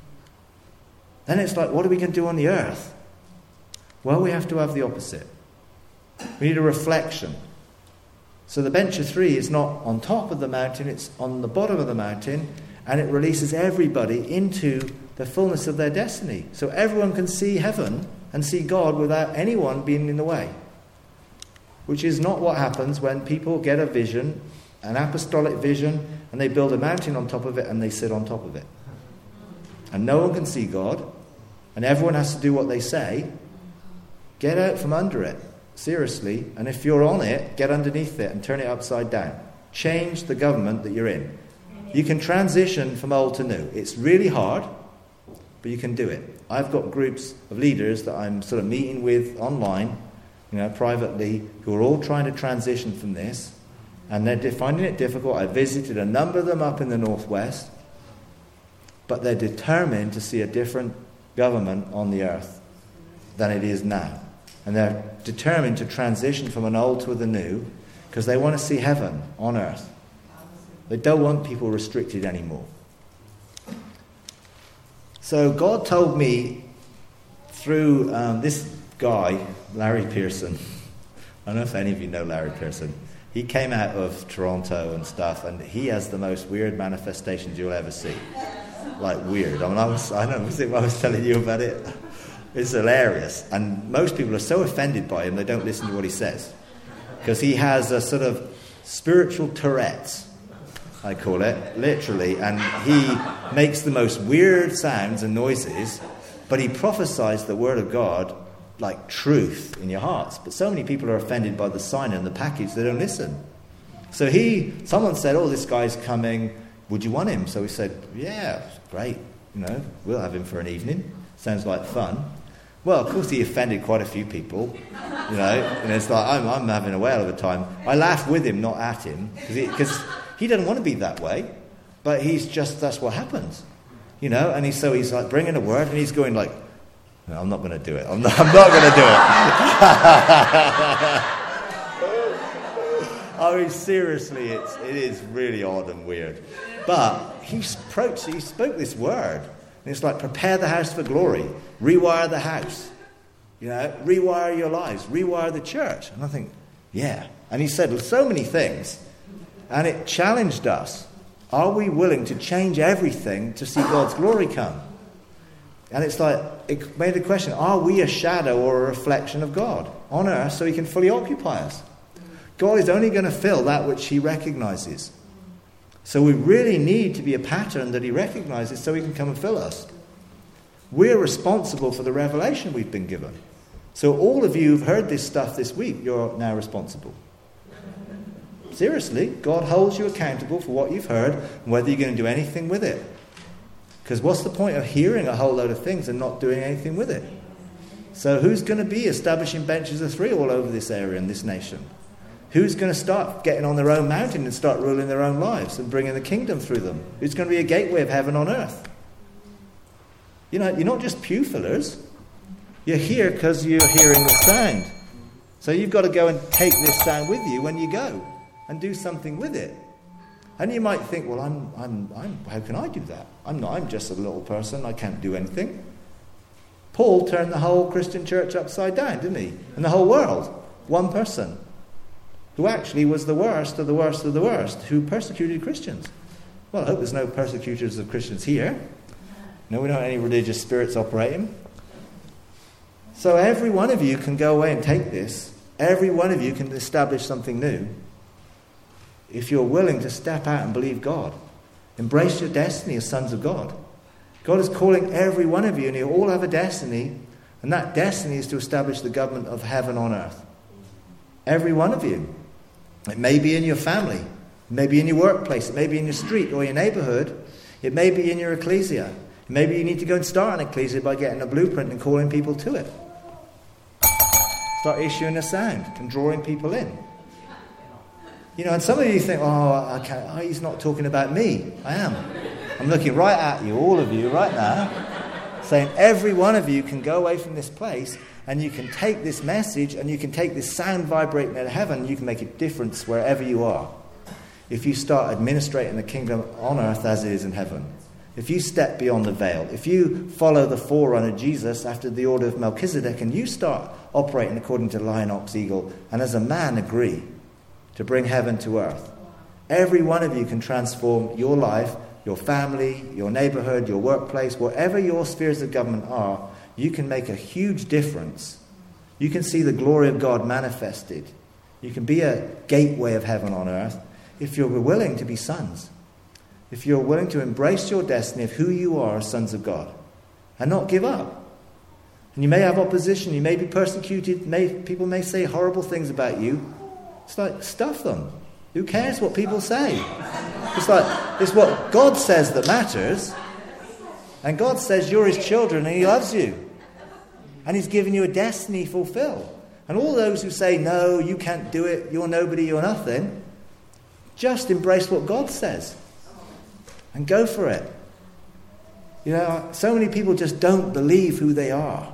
Speaker 1: Then it's like, what are we going to do on the earth? Well, we have to have the opposite. We need a reflection. So the bench of three is not on top of the mountain, it's on the bottom of the mountain, and it releases everybody into the fullness of their destiny. So everyone can see heaven and see God without anyone being in the way. Which is not what happens when people get a vision, an apostolic vision, and they build a mountain on top of it and they sit on top of it. And no one can see God, and everyone has to do what they say. Get out from under it, seriously, and if you're on it, get underneath it and turn it upside down. Change the government that you're in. You can transition from old to new. It's really hard, but you can do it. I've got groups of leaders that I'm sort of meeting with online, you know, privately, who are all trying to transition from this, and they're finding it difficult. I visited a number of them up in the northwest, but they're determined to see a different government on the earth than it is now. And they're determined to transition from an old to the new because they want to see heaven on earth. They don't want people restricted anymore. So God told me through um, this guy, Larry Pearson. I don't know if any of you know Larry Pearson. He came out of Toronto and stuff, and he has the most weird manifestations you'll ever see. Like weird. I mean, I was, I don't know, was it I was telling you about it? It's hilarious. And most people are so offended by him, they don't listen to what he says. Because he has a sort of spiritual Tourette's, I call it, literally. And he makes the most weird sounds and noises, but he prophesies the word of God like truth in your hearts. But so many people are offended by the sign and the package, they don't listen. So he, someone said, oh, this guy's coming, would you want him? So he said, yeah, great, you know, we'll have him for an evening. Sounds like fun. Well, of course he offended quite a few people, you know, and it's like, I'm, I'm having a whale of a time. I laugh with him, not at him, because he, 'cause he doesn't want to be that way, but he's just, that's what happens, you know, and he's, so he's like bringing a word, and he's going like, no, I'm not going to do it. I'm not, I'm not going to do it. I mean, seriously, it's, it is really odd and weird. But he spoke, he spoke this word. And it's like, prepare the house for glory. Rewire the house. You know, rewire your lives. Rewire the church. And I think, yeah. And he said so many things. And it challenged us. Are we willing to change everything to see God's glory come? And it's like, it made the question, are we a shadow or a reflection of God on earth so he can fully occupy us? God is only going to fill that which he recognizes. So we really need to be a pattern that he recognizes so he can come and fill us. We're responsible for the revelation we've been given. So all of you who've heard this stuff this week, you're now responsible. Seriously, God holds you accountable for what you've heard and whether you're going to do anything with it. Because what's the point of hearing a whole load of things and not doing anything with it? So who's going to be establishing benches of three all over this area and this nation? Who's going to start getting on their own mountain and start ruling their own lives and bringing the kingdom through them? Who's going to be a gateway of heaven on earth? You know, you're not just pew fillers. You're here because you're hearing the sound. So you've got to go and take this sound with you when you go and do something with it. And you might think, well, I'm, I'm, I'm, how can I do that? I'm not, I'm just a little person. I can't do anything. Paul turned the whole Christian church upside down, didn't he? And the whole world. One person. Who actually was the worst of the worst of the worst, who persecuted Christians. Well, I hope there's no persecutors of Christians here. No, we don't have any religious spirits operating. So every one of you can go away and take this. Every one of you can establish something new. If you're willing to step out and believe God. Embrace your destiny as sons of God. God is calling every one of you, and you all have a destiny, and that destiny is to establish the government of heaven on earth. Every one of you. It may be in your family. It may be in your workplace. It may be in your street or your neighborhood. It may be in your ecclesia. Maybe you need to go and start an ecclesia by getting a blueprint and calling people to it. Start issuing a sound and drawing people in. You know, and some of you think, oh, I can't, oh, he's not talking about me. I am. I'm looking right at you, all of you, right now, saying every one of you can go away from this place and you can take this message and you can take this sound vibrating at heaven and you can make a difference wherever you are. If you start administrating the kingdom on earth as it is in heaven. If you step beyond the veil. If you follow the forerunner Jesus after the order of Melchizedek and you start operating according to lion, ox, eagle and as a man agree to bring heaven to earth. Every one of you can transform your life, your family, your neighborhood, your workplace, wherever your spheres of government are. You can make a huge difference. You can see the glory of God manifested. You can be a gateway of heaven on earth if you're willing to be sons. If you're willing to embrace your destiny of who you are as sons of God and not give up. And you may have opposition, you may be persecuted, may, people may say horrible things about you. It's like, stuff them. Who cares what people say? It's like, it's what God says that matters. And God says you're his children and he loves you. And he's given you a destiny to fulfill. And all those who say, no, you can't do it, you're nobody, you're nothing, just embrace what God says. And go for it. You know, so many people just don't believe who they are.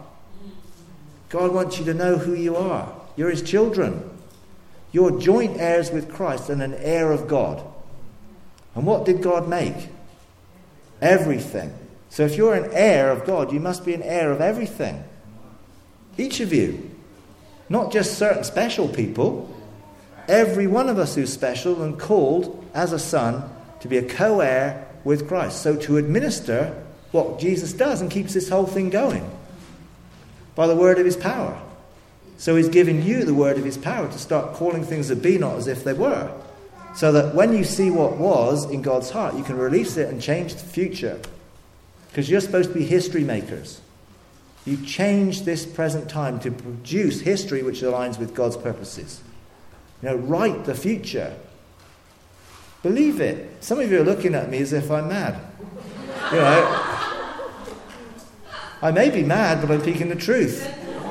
Speaker 1: God wants you to know who you are. You're his children. You're joint heirs with Christ and an heir of God. And what did God make? Everything. So if you're an heir of God, you must be an heir of everything. Each of you. Not just certain special people. Every one of us who's special and called as a son to be a co-heir with Christ. So to administer what Jesus does and keeps this whole thing going by the word of his power. So he's given you the word of his power to start calling things that be not as if they were. So that when you see what was in God's heart, you can release it and change the future. Because you're supposed to be history makers. You change this present time to produce history which aligns with God's purposes. You know, write the future. Believe it. Some of you are looking at me as if I'm mad. You know, I may be mad, but I'm speaking the truth.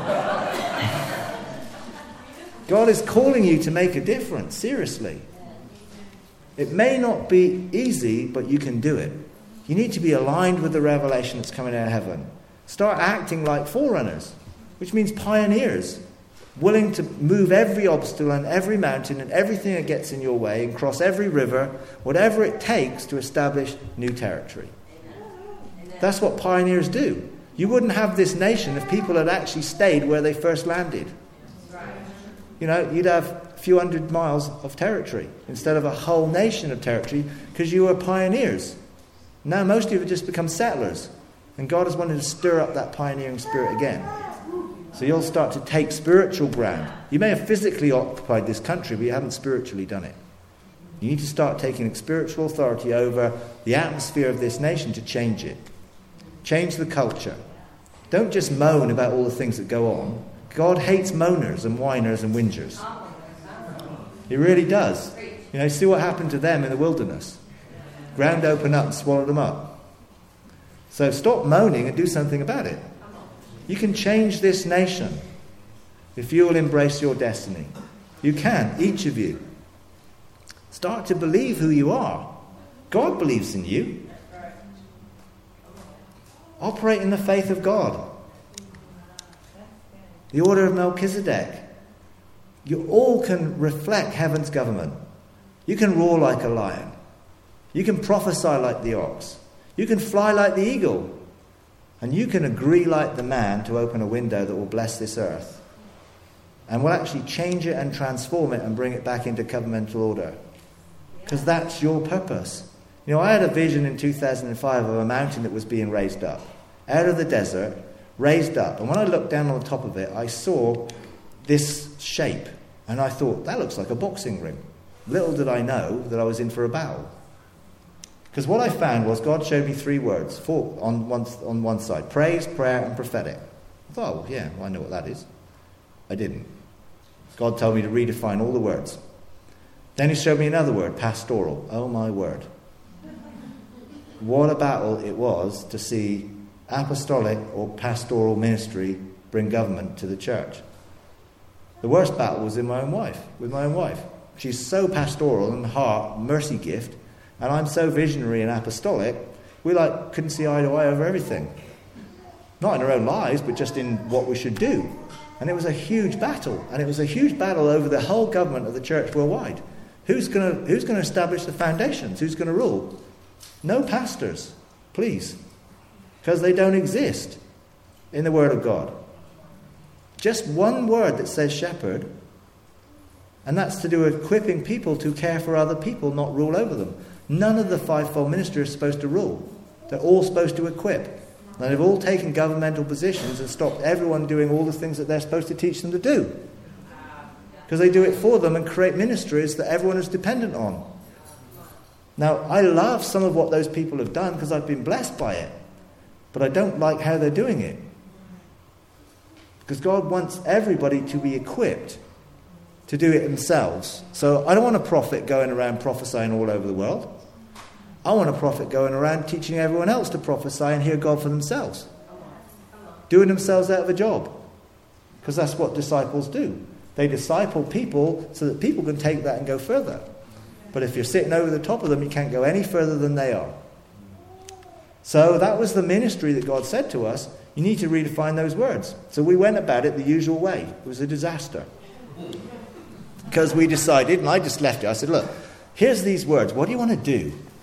Speaker 1: God is calling you to make a difference, seriously. It may not be easy, but you can do it. You need to be aligned with the revelation that's coming out of heaven. Start acting like forerunners, which means pioneers, willing to move every obstacle and every mountain and everything that gets in your way and cross every river, whatever it takes to establish new territory. That's what pioneers do. You wouldn't have this nation if people had actually stayed where they first landed. You know, you'd have a few hundred miles of territory instead of a whole nation of territory because you were pioneers. Now most of you have just become settlers. And God has wanted to stir up that pioneering spirit again. So you'll start to take spiritual ground. You may have physically occupied this country, but you haven't spiritually done it. You need to start taking spiritual authority over the atmosphere of this nation to change it. Change the culture. Don't just moan about all the things that go on. God hates moaners and whiners and whingers. He really does. You know, see what happened to them in the wilderness. Ground opened up and swallowed them up. So stop moaning and do something about it. You can change this nation if you will embrace your destiny. You can, each of you. Start to believe who you are. God believes in you. Operate in the faith of God. The order of Melchizedek. You all can reflect heaven's government. You can roar like a lion. You can prophesy like the ox. You can fly like the eagle. And you can agree like the man to open a window that will bless this earth. And will actually change it and transform it and bring it back into covenantal order. Because that's your purpose. You know, I had a vision in two thousand five of a mountain that was being raised up. Out of the desert, raised up. And when I looked down on the top of it, I saw this shape. And I thought, that looks like a boxing ring. Little did I know that I was in for a battle. Because what I found was God showed me three words four, on, one, on one side. Praise, prayer, and prophetic. I thought, oh, yeah, well, I know what that is. I didn't. God told me to redefine all the words. Then he showed me another word, pastoral. Oh, my word. What a battle it was to see apostolic or pastoral ministry bring government to the church. The worst battle was in my own wife, with my own wife. She's so pastoral and heart, mercy gift, and I'm so visionary and apostolic, we like couldn't see eye to eye over everything. Not in our own lives, but just in what we should do. And it was a huge battle. And it was a huge battle over the whole government of the church worldwide. Who's going to who's going to establish the foundations? Who's going to rule? No pastors, please. Because they don't exist in the Word of God. Just one word that says shepherd. And that's to do with equipping people to care for other people, not rule over them. None of the fivefold ministry is supposed to rule. They're all supposed to equip. And they've all taken governmental positions and stopped everyone doing all the things that they're supposed to teach them to do. Because they do it for them and create ministries that everyone is dependent on. Now, I love some of what those people have done because I've been blessed by it. But I don't like how they're doing it. Because God wants everybody to be equipped to do it themselves. So I don't want a prophet going around prophesying all over the world. I want a prophet going around teaching everyone else to prophesy and hear God for themselves. Doing themselves out of a job. Because that's what disciples do. They disciple people so that people can take that and go further. But if you're sitting over the top of them, you can't go any further than they are. So that was the ministry that God said to us. You need to redefine those words. So we went about it the usual way. It was a disaster. Because we decided, and I just left it. I said, look, here's these words. What do you want to do?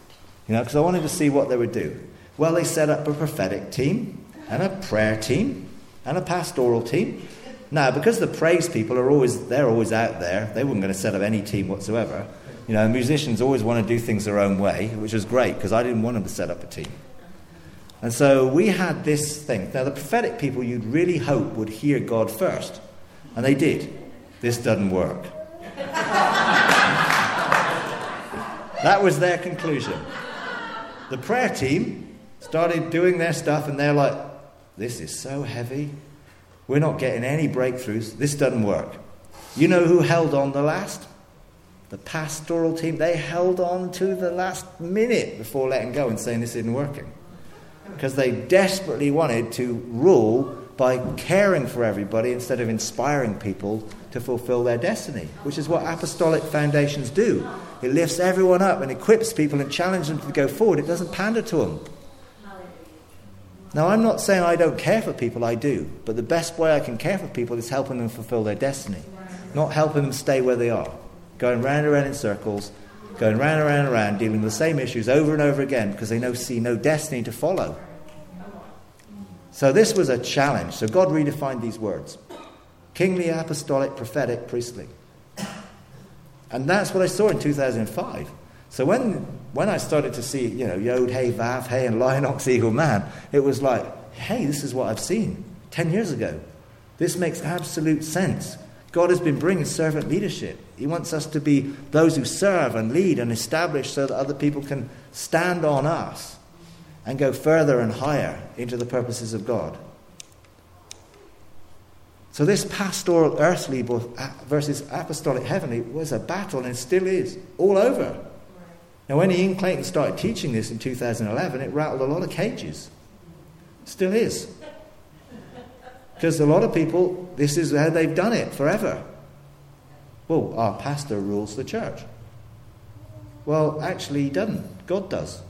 Speaker 1: You know, because I wanted to see what they would do. Well, they set up a prophetic team and a prayer team and a pastoral team. Now, because the praise people are always, they're always out there, they weren't going to set up any team whatsoever. You know, musicians always want to do things their own way, which is great, because I didn't want them to set up a team. And so we had this thing. Now, the prophetic people you'd really hope would hear God first. And they did. This doesn't work. That was their conclusion. The prayer team started doing their stuff, and they're like, this is so heavy. We're not getting any breakthroughs. This doesn't work. You know who held on the last? The pastoral team. They held on to the last minute before letting go and saying this isn't working. Because they desperately wanted to rule by caring for everybody instead of inspiring people to fulfill their destiny, which is what apostolic foundations do. It lifts everyone up and equips people and challenges them to go forward. It doesn't pander to them. Now, I'm not saying I don't care for people, I do. But the best way I can care for people is helping them fulfill their destiny, not helping them stay where they are, going round and round in circles, going round and round and round, dealing with the same issues over and over again because they no, see no destiny to follow. So this was a challenge. So God redefined these words. Kingly, apostolic, prophetic, priestly. And that's what I saw in two thousand five. So when when I started to see, you know, Yod, Hey, Vav, Hey, and Lion, Ox, Eagle, Man, it was like, hey, this is what I've seen ten years ago. This makes absolute sense. God has been bringing servant leadership. He wants us to be those who serve and lead and establish so that other people can stand on us and go further and higher into the purposes of God. So this pastoral earthly versus apostolic heavenly was a battle, and it still is, all over. Now, when Ian Clayton started teaching this in two thousand eleven, it rattled a lot of cages. Still is. Because a lot of people, this is how they've done it forever. Well, our pastor rules the church. Well, actually he doesn't. God does.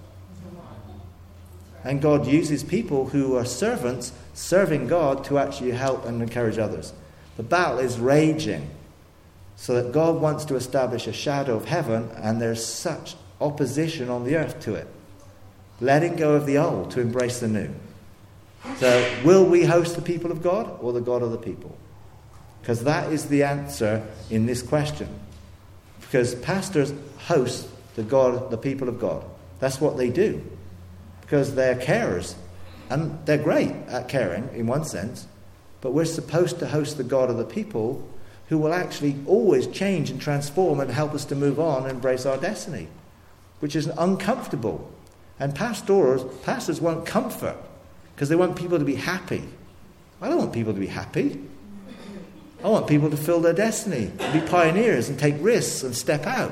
Speaker 1: And God uses people who are servants, serving God, to actually help and encourage others. The battle is raging, so that God wants to establish a shadow of heaven, and there's such opposition on the earth to it. Letting go of the old to embrace the new. So, will we host the people of God or the God of the people? Because that is the answer in this question. Because pastors host the God, the people of God. That's what they do. Because they're carers. And they're great at caring in one sense. But we're supposed to host the God of the people, who will actually always change and transform and help us to move on and embrace our destiny, which is uncomfortable. And pastors, pastors want comfort because they want people to be happy. I don't want people to be happy. I want people to fill their destiny, to be pioneers and take risks and step out.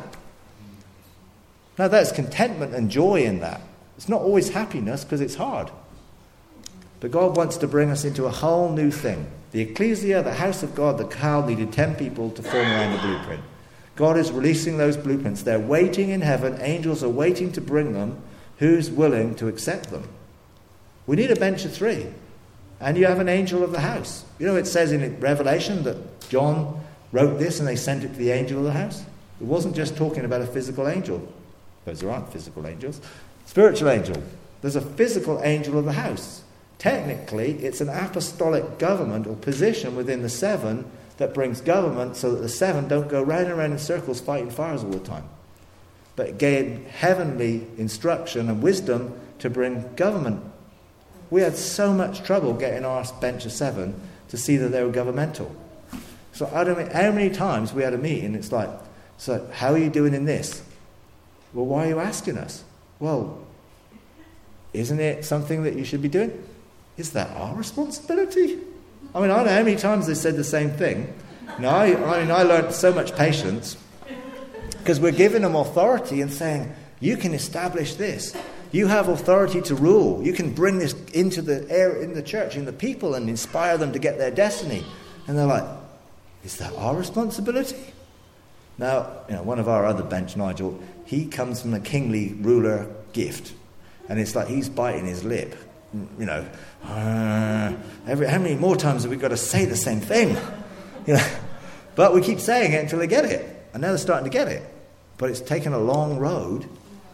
Speaker 1: Now, there's contentment and joy in that. It's not always happiness because it's hard. But God wants to bring us into a whole new thing. The ecclesia, the house of God, the Cal needed ten people to form around the blueprint. God is releasing those blueprints. They're waiting in heaven. Angels are waiting to bring them. Who's willing to accept them? We need a bench of three. And you have an angel of the house. You know, it says in Revelation that John wrote this and they sent it to the angel of the house. It wasn't just talking about a physical angel. Those there aren't physical angels. Spiritual angel. There's a physical angel of the house. Technically, it's an apostolic government or position within the seven that brings government so that the seven don't go round and round in circles fighting fires all the time, but gain heavenly instruction and wisdom to bring government. We had so much trouble getting our bench of seven to see that they were governmental. So I don't know how many times we had a meeting, it's like, so how are you doing in this? Well, why are you asking us? Well, isn't it something that you should be doing? Is that our responsibility? I mean, I don't know how many times they said the same thing. No, I, I mean, I learned so much patience because we're giving them authority and saying, you can establish this. You have authority to rule. You can bring this into the air, in the church, in the people, and inspire them to get their destiny. And they're like, is that our responsibility? Now, you know, one of our other bench, Nigel, he comes from a kingly ruler gift. And it's like he's biting his lip. You know, uh, every, how many more times have we got to say the same thing? You know, but we keep saying it until they get it. And now they're starting to get it. But it's taken a long road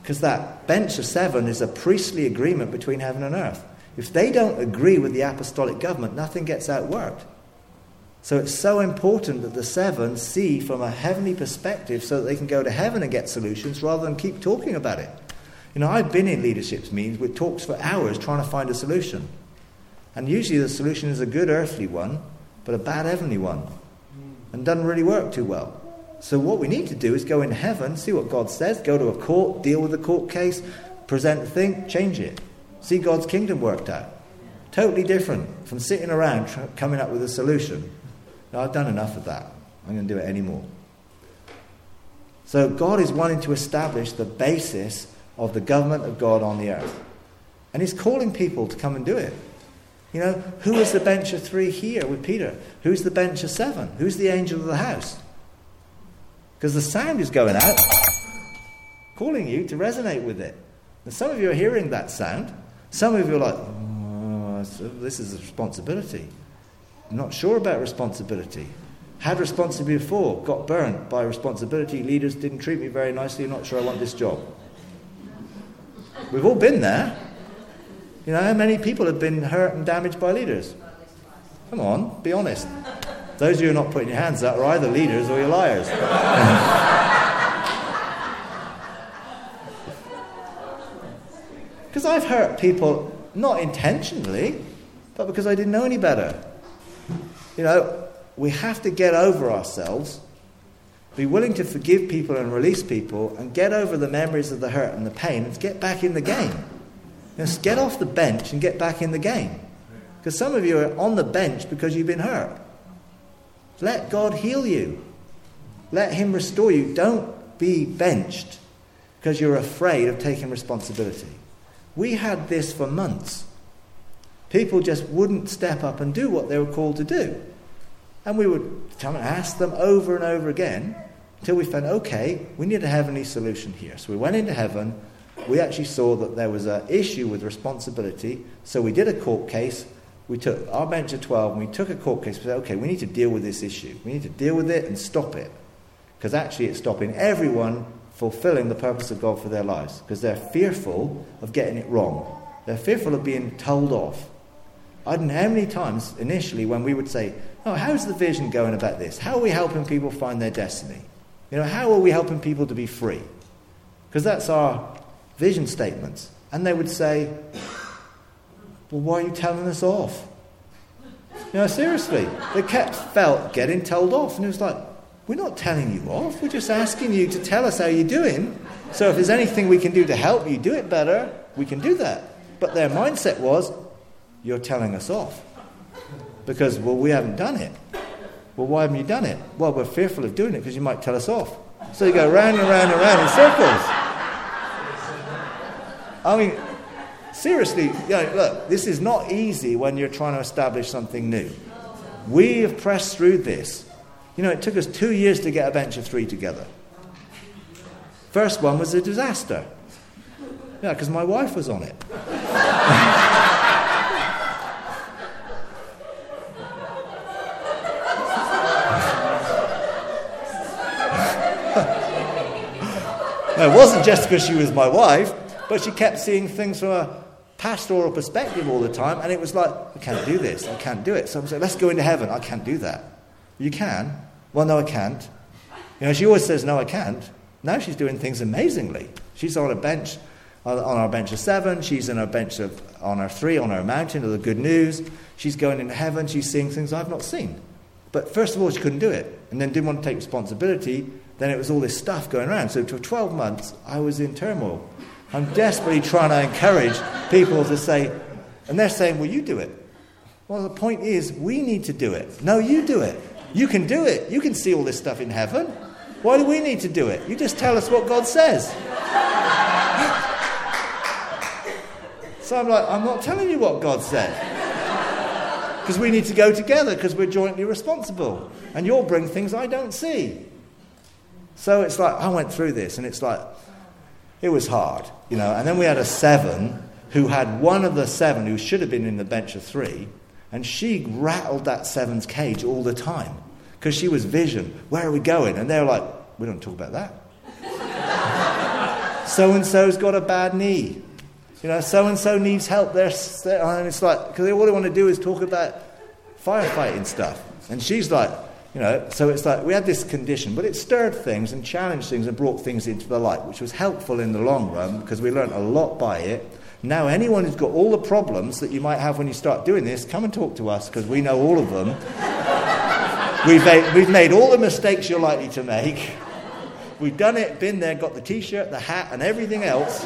Speaker 1: Because that bench of seven is a priestly agreement between heaven and earth. If they don't agree with the apostolic government, nothing gets outworked. So it's so important that the seven see from a heavenly perspective so that they can go to heaven and get solutions rather than keep talking about it. You know, I've been in leadership meetings with talks for hours trying to find a solution. And usually the solution is a good earthly one, but a bad heavenly one. And doesn't really work too well. So what we need to do is go into heaven, see what God says, go to a court, deal with the court case, present the thing, change it. See God's kingdom worked out. Totally different from sitting around tr- coming up with a solution. No, I've done enough of that. I'm going to do it anymore. So God is wanting to establish the basis of the government of God on the earth. And he's calling people to come and do it. You know, who is the bench of three here with Peter? Who's the bench of seven? Who's the angel of the house? Because the sound is going out, calling you to resonate with it. And some of you are hearing that sound. Some of you are like, oh, this is a responsibility. I'm not sure about responsibility. Had responsibility before, got burnt by responsibility. Leaders didn't treat me very nicely. I'm not sure I want this job. We've all been there. You know, how many people have been hurt and damaged by leaders? Come on, be honest. Those of you who are not putting your hands up are either leaders or you're liars. Because I've hurt people, not intentionally, but because I didn't know any better. You know, we have to get over ourselves, be willing to forgive people and release people, and get over the memories of the hurt and the pain, and get back in the game. Just get off the bench and get back in the game. Because some of you are on the bench because you've been hurt. Let God heal you. Let him restore you. Don't be benched because you're afraid of taking responsibility. We had this for months. People just wouldn't step up and do what they were called to do. And we would come and ask them over and over again until we found, okay, we need a heavenly solution here. So we went into heaven. We actually saw that there was an issue with responsibility. So we did a court case. We took our bench of twelve and we took a court case. We said, okay, we need to deal with this issue. We need to deal with it and stop it. Because actually it's stopping everyone fulfilling the purpose of God for their lives. Because they're fearful of getting it wrong. They're fearful of being told off. I don't know how many times initially when we would say, oh, how's the vision going about this? How are we helping people find their destiny? You know, how are we helping people to be free? Because that's our vision statements. And they would say, well, why are you telling us off? You know, seriously. They kept felt getting told off. And it was like, we're not telling you off. We're just asking you to tell us how you're doing. So if there's anything we can do to help you do it better, we can do that. But their mindset was, you're telling us off. Because, well, we haven't done it. Well, why haven't you done it? Well, we're fearful of doing it because you might tell us off. So you go round and round and round in circles. I mean, seriously, you know, look, this is not easy when you're trying to establish something new. We have pressed through this. You know, it took us two years to get a bench of three together. First one was a disaster. Yeah, because my wife was on it. No, it wasn't just because she was my wife, but she kept seeing things from a pastoral perspective all the time, and it was like, I can't do this, I can't do it. So I was like, let's go into heaven. I can't do that. You can? Well, no, I can't. You know, she always says, no, I can't. Now she's doing things amazingly. She's on a bench, on our bench of seven. She's in a bench of, on our three, on our mountain of the good news. She's going into heaven. She's seeing things I've not seen. But first of all, she couldn't do it, and then didn't want to take responsibility. Then it was all this stuff going around. So for twelve months, I was in turmoil. I'm desperately trying to encourage people to say, and they're saying, well, you do it. Well, the point is, we need to do it. No, you do it. You can do it. You can see all this stuff in heaven. Why do we need to do it? You just tell us what God says. So I'm like, I'm not telling you what God said. Because we need to go together, because we're jointly responsible. And you'll bring things I don't see. So it's like, I went through this, and it's like, it was hard, you know. And then we had a seven who had one of the seven who should have been in the bench of three, and she rattled that seven's cage all the time because she was vision. Where are we going? And they were like, we don't talk about that. so-and-so's got a bad knee. You know, so-and-so needs help. They're, they're, and it's like, because all they want to do is talk about firefighting stuff. And she's like, you know, so it's like, we had this condition, but it stirred things and challenged things and brought things into the light, which was helpful in the long run, because we learned a lot by it. Now, anyone who's got all the problems that you might have when you start doing this, come and talk to us, because we know all of them. we've, made, we've made all the mistakes you're likely to make. We've done it, been there, got the T-shirt, the hat, and everything else.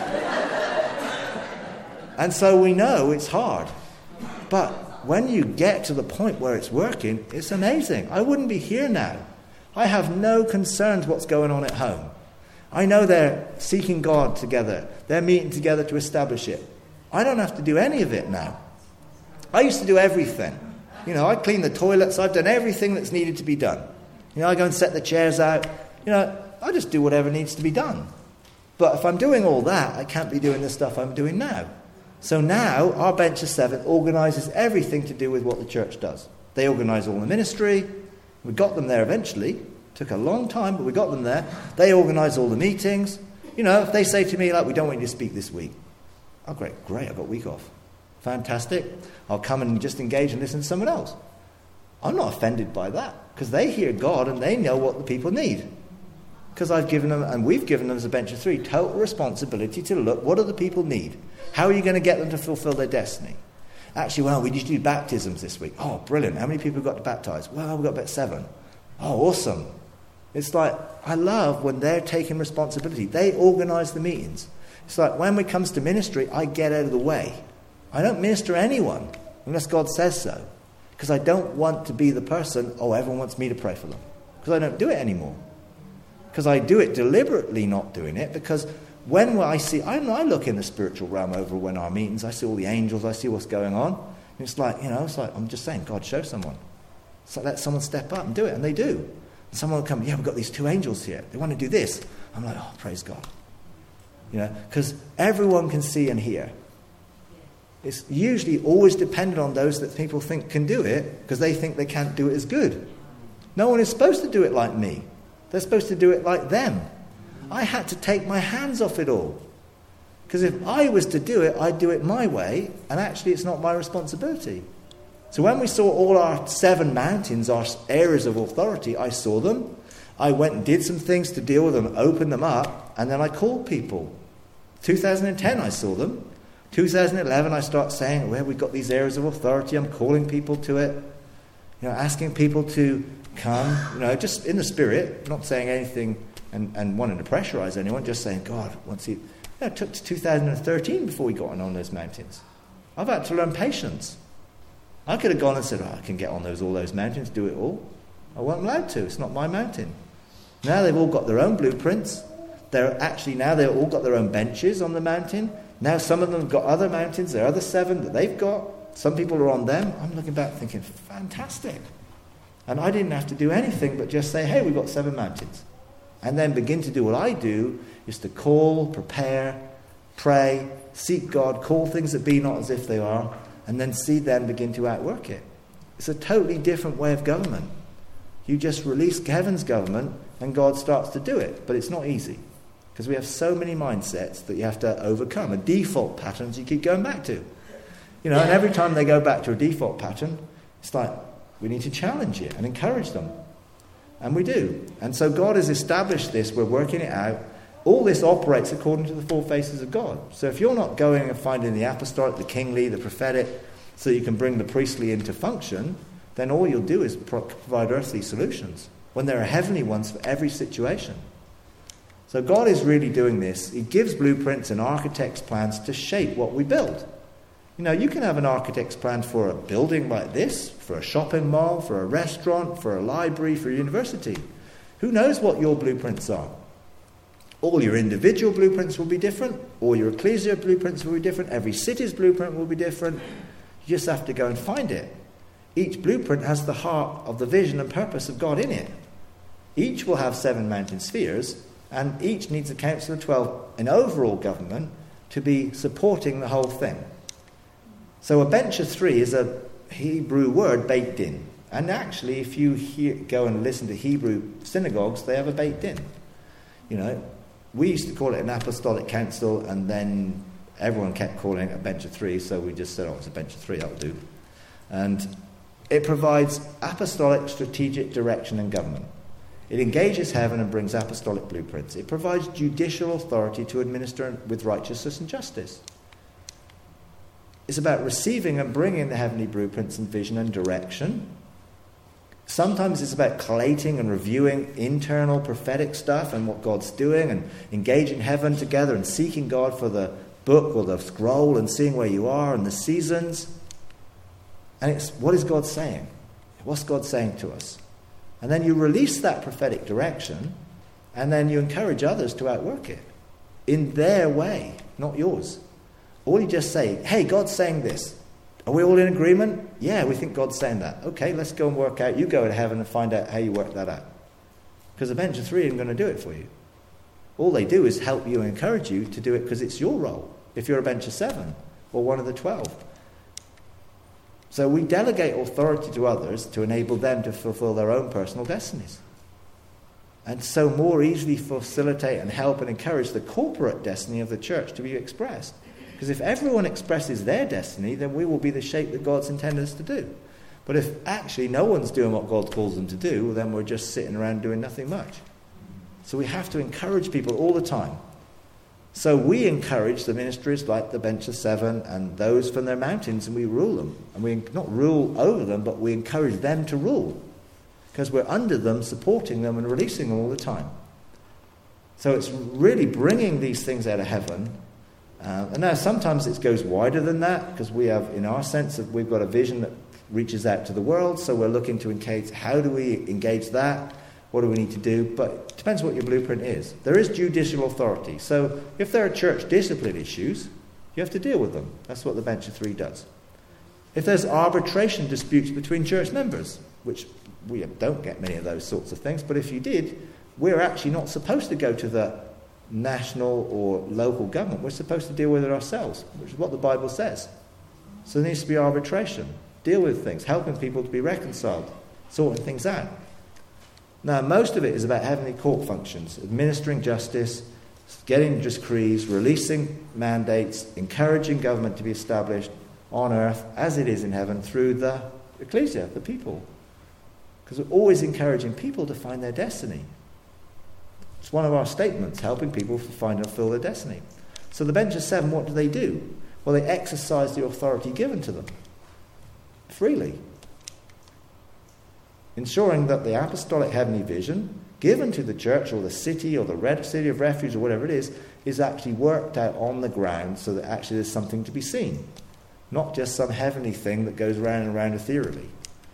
Speaker 1: And so we know it's hard. But when you get to the point where it's working, it's amazing. I wouldn't be here now. I have no concerns what's going on at home. I know they're seeking God together. They're meeting together to establish it. I don't have to do any of it now. I used to do everything. You know, I clean the toilets. I've done everything that's needed to be done. You know, I go and set the chairs out. You know, I just do whatever needs to be done. But if I'm doing all that, I can't be doing the stuff I'm doing now. So now, our Bench of Seven organises everything to do with what the church does. They organise all the ministry. We got them there eventually. Took a long time, but we got them there. They organise all the meetings. You know, if they say to me, like, we don't want you to speak this week. Oh, great, great, I've got a week off. Fantastic. I'll come and just engage and listen to someone else. I'm not offended by that, because they hear God and they know what the people need. Because I've given them, and we've given them as a Bench of Three, total responsibility to look, what do the people need? How are you going to get them to fulfill their destiny? Actually, well, we need to do baptisms this week. Oh, brilliant. How many people got to baptize? Well, we've got about seven. Oh, awesome. It's like, I love when they're taking responsibility. They organise the meetings. It's like, when it comes to ministry, I get out of the way. I don't minister to anyone unless God says so. Because I don't want to be the person, oh, everyone wants me to pray for them. Because I don't do it anymore. Because I do it deliberately not doing it, because when I see, I, I look in the spiritual realm over when our meetings, I see all the angels, I see what's going on. And it's like, you know, it's like, I'm just saying, God, show someone. So let someone step up and do it, and they do. And someone will come, yeah, we've got these two angels here. They want to do this. I'm like, oh, praise God. You know, because everyone can see and hear. It's usually always dependent on those that people think can do it, because they think they can't do it as good. No one is supposed to do it like me. They're supposed to do it like them. I had to take my hands off it all. Because if I was to do it, I'd do it my way, and actually it's not my responsibility. So when we saw all our seven mountains, our areas of authority, I saw them. I went and did some things to deal with them, opened them up, and then I called people. two thousand ten, I saw them. two thousand eleven, I start saying, well, we've got these areas of authority. I'm calling people to it. You know, asking people to come, you know, just in the spirit, not saying anything and, and wanting to pressurize anyone, just saying, God, once he... You know, it took to two thousand thirteen before we got on those mountains. I've had to learn patience. I could have gone and said, oh, I can get on those all those mountains, do it all. I wasn't allowed to. It's not my mountain. Now they've all got their own blueprints. They're actually, now they've all got their own benches on the mountain. Now some of them have got other mountains. There are other seven that they've got. Some people are on them. I'm looking back thinking, fantastic. And I didn't have to do anything but just say, hey, we've got seven mountains. And then begin to do what I do, is to call, prepare, pray, seek God, call things that be not as if they are, and then see them begin to outwork it. It's a totally different way of government. You just release heaven's government and God starts to do it. But it's not easy. Because we have so many mindsets that you have to overcome. And default patterns you keep going back to. You know, and every time they go back to a default pattern, it's like, we need to challenge it and encourage them. And we do. And so God has established this. We're working it out. All this operates according to the four faces of God. So if you're not going and finding the apostolic, the kingly, the prophetic, so you can bring the priestly into function, then all you'll do is pro- provide earthly solutions, when there are heavenly ones for every situation. So God is really doing this. He gives blueprints and architect's plans to shape what we build. You know, you can have an architect's plan for a building like this, for a shopping mall, for a restaurant, for a library, for a university. Who knows what your blueprints are? All your individual blueprints will be different. All your ecclesia blueprints will be different. Every city's blueprint will be different. You just have to go and find it. Each blueprint has the heart of the vision and purpose of God in it. Each will have seven mountain spheres, and each needs a council of twelve in overall government to be supporting the whole thing. So a bench of three is a Hebrew word baked in. And actually, if you hear, go and listen to Hebrew synagogues, they have a baked in. You know, we used to call it an apostolic council, and then everyone kept calling it a bench of three, so we just said, oh, it's a bench of three, that'll do. And it provides apostolic strategic direction and government. It engages heaven and brings apostolic blueprints. It provides judicial authority to administer with righteousness and justice. It's about receiving and bringing the heavenly blueprints and vision and direction. Sometimes it's about collating and reviewing internal prophetic stuff and what God's doing, and engaging heaven together and seeking God for the book or the scroll and seeing where you are and the seasons. And it's, what is God saying? What's God saying to us? And then you release that prophetic direction, and then you encourage others to outwork it in their way, not yours. Or you just say, hey, God's saying this. Are we all in agreement? Yeah, we think God's saying that. Okay, let's go and work out. You go to heaven and find out how you work that out. Because a bench of three isn't going to do it for you. All they do is help you and encourage you to do it because it's your role, if you're a bench of seven or one of the twelve. So we delegate authority to others to enable them to fulfill their own personal destinies. And so more easily facilitate and help and encourage the corporate destiny of the church to be expressed. Because if everyone expresses their destiny, then we will be the shape that God's intended us to do. But if actually no one's doing what God calls them to do, well, then we're just sitting around doing nothing much. So we have to encourage people all the time. So we encourage the ministries like the Bench of Seven and those from their mountains, and we rule them. And we not rule over them, but we encourage them to rule. Because we're under them, supporting them and releasing them all the time. So it's really bringing these things out of heaven. Uh, and now sometimes it goes wider than that, because we have, in our sense, of we've got a vision that reaches out to the world, so we're looking to engage, how do we engage that? What do we need to do? But it depends what your blueprint is. There is judicial authority. So if there are church discipline issues, you have to deal with them. That's what the Bench of Three does. If there's arbitration disputes between church members, which we don't get many of those sorts of things, but if you did, we're actually not supposed to go to the national or local government. We're supposed to deal with it ourselves, which is what the Bible says. So there needs to be arbitration. Deal with things, helping people to be reconciled, sorting things out. Now, most of it is about heavenly court functions, administering justice, getting decrees, releasing mandates, encouraging government to be established on earth as it is in heaven through the ecclesia, the people. Because we're always encouraging people to find their destiny. It's one of our statements, helping people to find and fulfill their destiny. So the Bench of Seven, what do they do? Well, they exercise the authority given to them freely, ensuring that the apostolic heavenly vision given to the church or the city or the red city of refuge or whatever it is, is actually worked out on the ground so that actually there's something to be seen, not just some heavenly thing that goes round and round ethereally.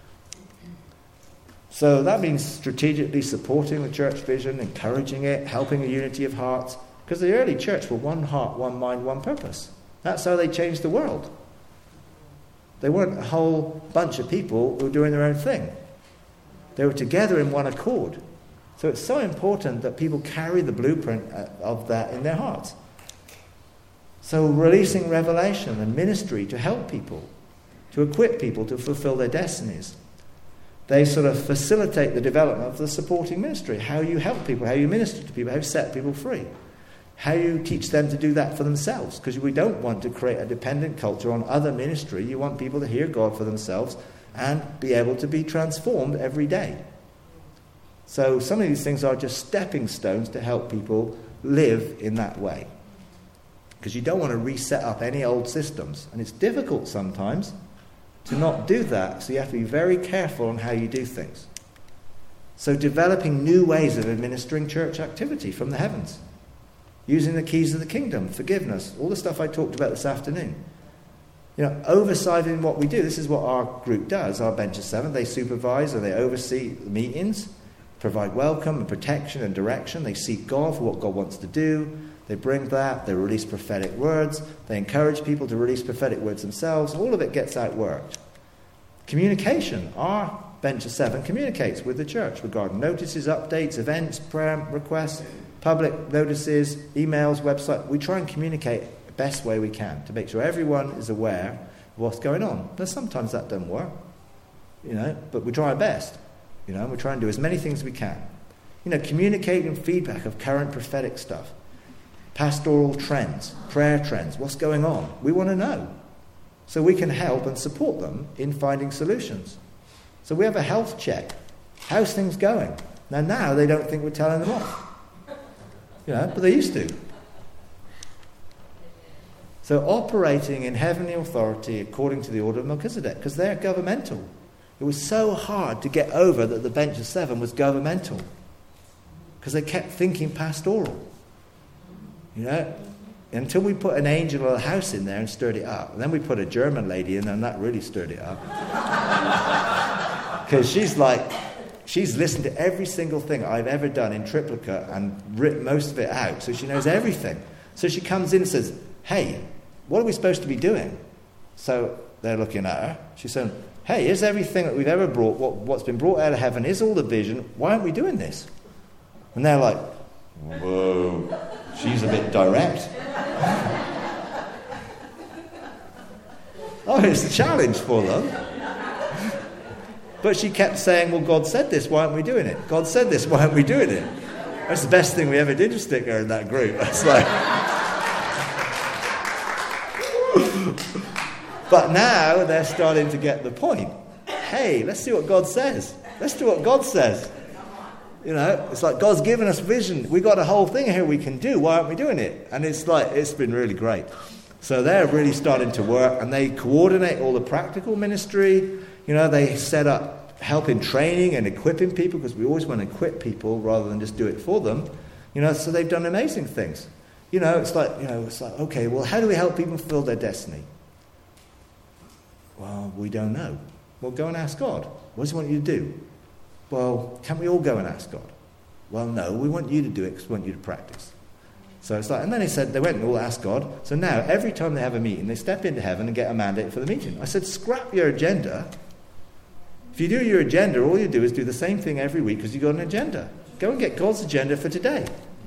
Speaker 1: So that means strategically supporting the church vision, encouraging it, helping a unity of hearts. Because the early church were one heart, one mind, one purpose. That's how they changed the world. They weren't a whole bunch of people who were doing their own thing. They were together in one accord. So it's so important that people carry the blueprint of that in their hearts. So releasing revelation and ministry to help people, to equip people to fulfill their destinies. They sort of facilitate the development of the supporting ministry, how you help people, how you minister to people, how you set people free, how you teach them to do that for themselves, because we don't want to create a dependent culture on other ministry. You want people to hear God for themselves and be able to be transformed every day. So some of these things are just stepping stones to help people live in that way, because you don't want to reset up any old systems, and it's difficult sometimes to not do that, so you have to be very careful on how you do things. So developing new ways of administering church activity from the heavens, using the keys of the kingdom, forgiveness, all the stuff I talked about this afternoon. You know, oversighting what we do. This is what our group does, our Bench of Seven. They supervise or they oversee the meetings, provide welcome and protection and direction. They seek God for what God wants to do. They bring that, they release prophetic words, they encourage people to release prophetic words themselves. All of it gets outworked. Communication. Our Bench of Seven communicates with the church regarding notices, updates, events, prayer requests, public notices, emails, website. We try and communicate the best way we can to make sure everyone is aware of what's going on. But sometimes that doesn't work, you know, but we try our best. You know, we try and do as many things as we can. You know, communicating feedback of current prophetic stuff. pastoral trends, prayer trends, what's going on. We want to know. So we can help and support them in finding solutions. So we have a health check. How's things going? Now, now they don't think we're telling them off. You know, but they used to. So operating in heavenly authority according to the order of Melchizedek, because they're governmental. It was so hard to get over that the bench of seven was governmental, because they kept thinking pastoral. You know, until we put an angel or a house in there and stirred it up. And then we put a German lady in, and that really stirred it up. Because she's like, she's listened to every single thing I've ever done in triplicate and written most of it out, so she knows everything. So she comes in and says, hey, what are we supposed to be doing? So they're looking at her. She's saying, hey, here's everything that we've ever brought, what, what's been brought out of heaven, here's all the vision, why aren't we doing this? And they're like, whoa, she's a bit direct. Oh, it's a challenge for them. But she kept saying, well, God said this, why aren't we doing it? God said this, why aren't we doing it? That's the best thing we ever did to stick her in that group. It's like... But now they're starting to get the point. Hey, let's see what God says. Let's do what God says. You know, it's like God's given us vision. We got a whole thing here we can do. Why aren't we doing it? And it's like, it's been really great. So they're really starting to work, and they coordinate all the practical ministry. You know, they set up help in training and equipping people, because we always want to equip people rather than just do it for them. You know, so they've done amazing things. You know, it's like, you know, it's like, okay, well, how do we help people fulfill their destiny? Well, we don't know. Well, go and ask God. What does he want you to do? Well, can we all go and ask God? Well, no, we want you to do it because we want you to practice. So it's like, and then he said they went and all asked God. So now, every time they have a meeting, they step into heaven and get a mandate for the meeting. I said, scrap your agenda. If you do your agenda, all you do is do the same thing every week because you've got an agenda. Go and get God's agenda for today.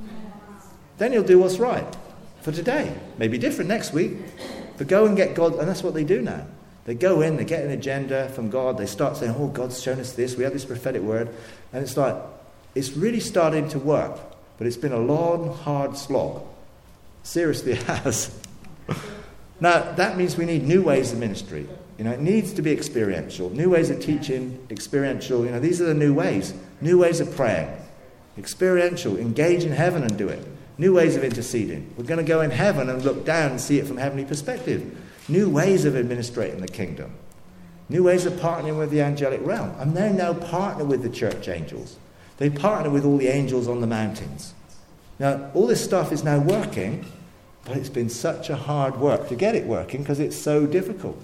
Speaker 1: Then you'll do what's right for today. Maybe different next week, but go and get God, and that's what they do now. They go in, they get an agenda from God, they start saying, oh, God's shown us this, we have this prophetic word, and it's like, it's really starting to work, but it's been a long, hard slog. Seriously, it has. Now, that means we need new ways of ministry. You know, it needs to be experiential. New ways of teaching, experiential, you know, these are the new ways. New ways of praying. Experiential, engage in heaven and do it. New ways of interceding. We're going to go in heaven and look down and see it from a heavenly perspective. New ways of administrating the kingdom. New ways of partnering with the angelic realm. And they now partner with the church angels. They partner with all the angels on the mountains. Now, all this stuff is now working, but it's been such a hard work to get it working because it's so difficult.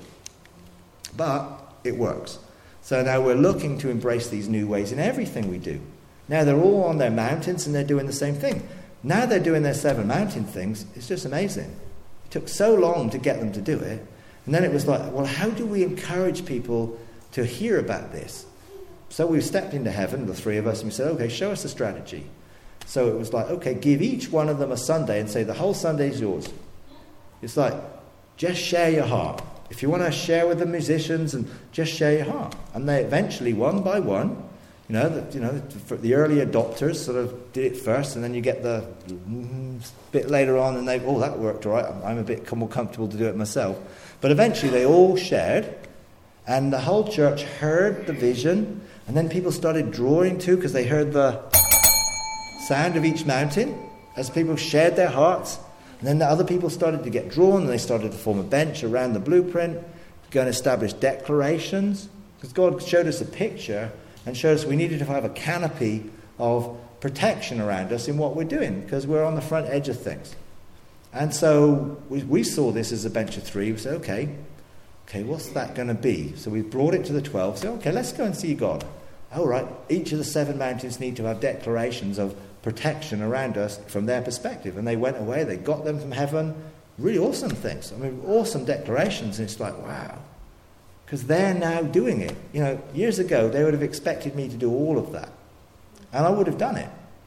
Speaker 1: But it works. So now we're looking to embrace these new ways in everything we do. Now they're all on their mountains and they're doing the same thing. Now they're doing their seven mountain things. It's just amazing. It took so long to get them to do it. And then it was like, well, how do we encourage people to hear about this? So we stepped into heaven, the three of us, and we said, okay, show us the strategy. So it was like, okay, give each one of them a Sunday and say the whole Sunday is yours. It's like, just share your heart. If you want to share with the musicians, and just share your heart. And they eventually, one by one, you know, the, you know, the, the early adopters sort of did it first, and then you get the mm, bit later on, and they, oh, that worked all right. I'm, I'm a bit more comfortable to do it myself. But eventually they all shared, and the whole church heard the vision, and then people started drawing too, because they heard the sound of each mountain as people shared their hearts. And then the other people started to get drawn, and they started to form a bench around the blueprint, to go and establish declarations, because God showed us a picture and showed us we needed to have a canopy of protection around us in what we're doing, because we're on the front edge of things. And so we, we saw this as a bench of three. We said, okay, okay, what's that going to be? So we brought it to the twelve. So, okay, let's go and see God. All right, each of the seven mountains need to have declarations of protection around us from their perspective. And they went away, they got them from heaven. Really awesome things. I mean, awesome declarations. And it's like, wow. Because they're now doing it. You know, years ago, they would have expected me to do all of that. And I would have done it.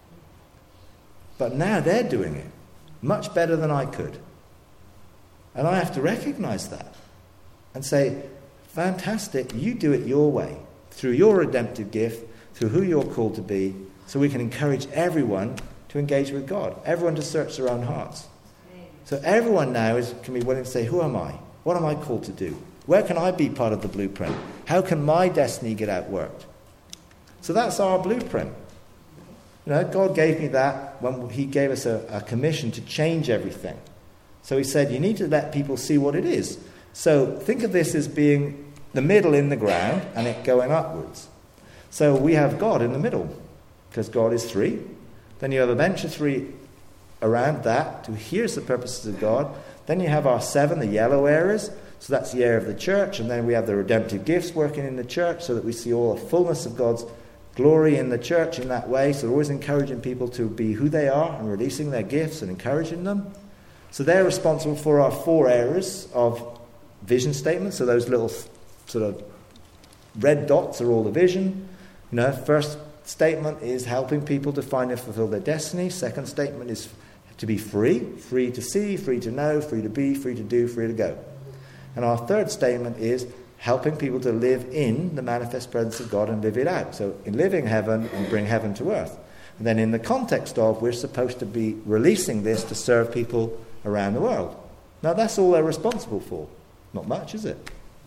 Speaker 1: But now they're doing it. Much better than I could. And I have to recognize that. And say, fantastic, you do it your way. Through your redemptive gift, through who you're called to be, so we can encourage everyone to to engage with God. Everyone to search their own hearts. So everyone now is, can be willing to say, who am I? What am I called to do? Where can I be part of the blueprint? How can my destiny get outworked? So that's our blueprint. You know, God gave me that when he gave us a, a commission to change everything. So he said, you need to let people see what it is. So think of this as being the middle in the ground and it going upwards. So we have God in the middle, because God is three. Then you have a bench of three around that, who hears the purposes of God. Then you have our seven, the yellow areas. So that's the area of the church. And then we have the redemptive gifts working in the church so that we see all the fullness of God's glory in the church in that way. So we're always encouraging people to be who they are and releasing their gifts and encouraging them. So they're responsible for our four areas of vision statements. So those little sort of red dots are all the vision. You know, first statement is helping people to find and fulfill their destiny. Second statement is to be free, free to see, free to know, free to be, free to do, free to go. And our third statement is helping people to live in the manifest presence of God and live it out. So in living heaven and bring heaven to earth. And then in the context of, we're supposed to be releasing this to serve people around the world. Now that's all they're responsible for. Not much, is it?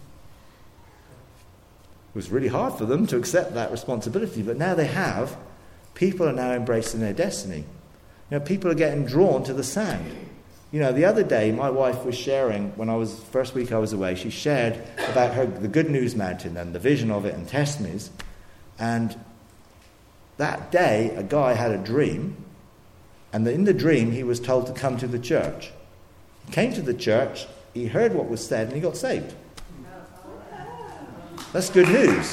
Speaker 1: It was really hard for them to accept that responsibility, but now they have. People are now embracing their destiny. You know, people are getting drawn to the sound. You know, the other day, my wife was sharing, when I was, first week I was away, she shared about her the Good News Mountain and the vision of it and testimonies. And that day, a guy had a dream, and in the dream, he was told to come to the church. He came to the church, he heard what was said, and he got saved. That's good news.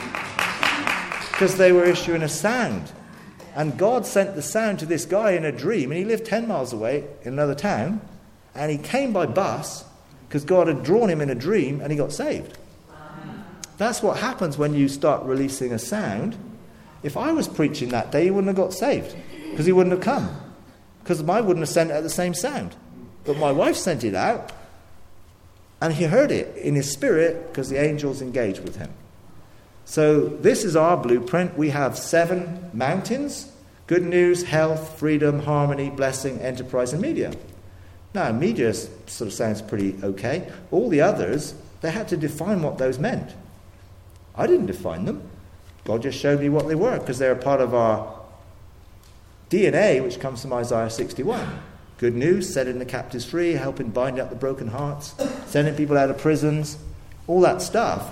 Speaker 1: Because they were issuing a sound. And God sent the sound to this guy in a dream, and he lived ten miles away in another town, and he came by bus because God had drawn him in a dream, and he got saved. That's what happens when you start releasing a sound. If I was preaching that day, he wouldn't have got saved, because he wouldn't have come, because I wouldn't have sent out the same sound. But my wife sent it out, and he heard it in his spirit because the angels engaged with him. So this is our blueprint. We have seven mountains: good news, health, freedom, harmony, blessing, enterprise, and media. Now, media sort of sounds pretty okay. All the others, they had to define what those meant. I didn't define them. God just showed me what they were, because they're a part of our D N A, which comes from Isaiah sixty-one. Good news, setting the captives free, helping bind up the broken hearts, sending people out of prisons, all that stuff.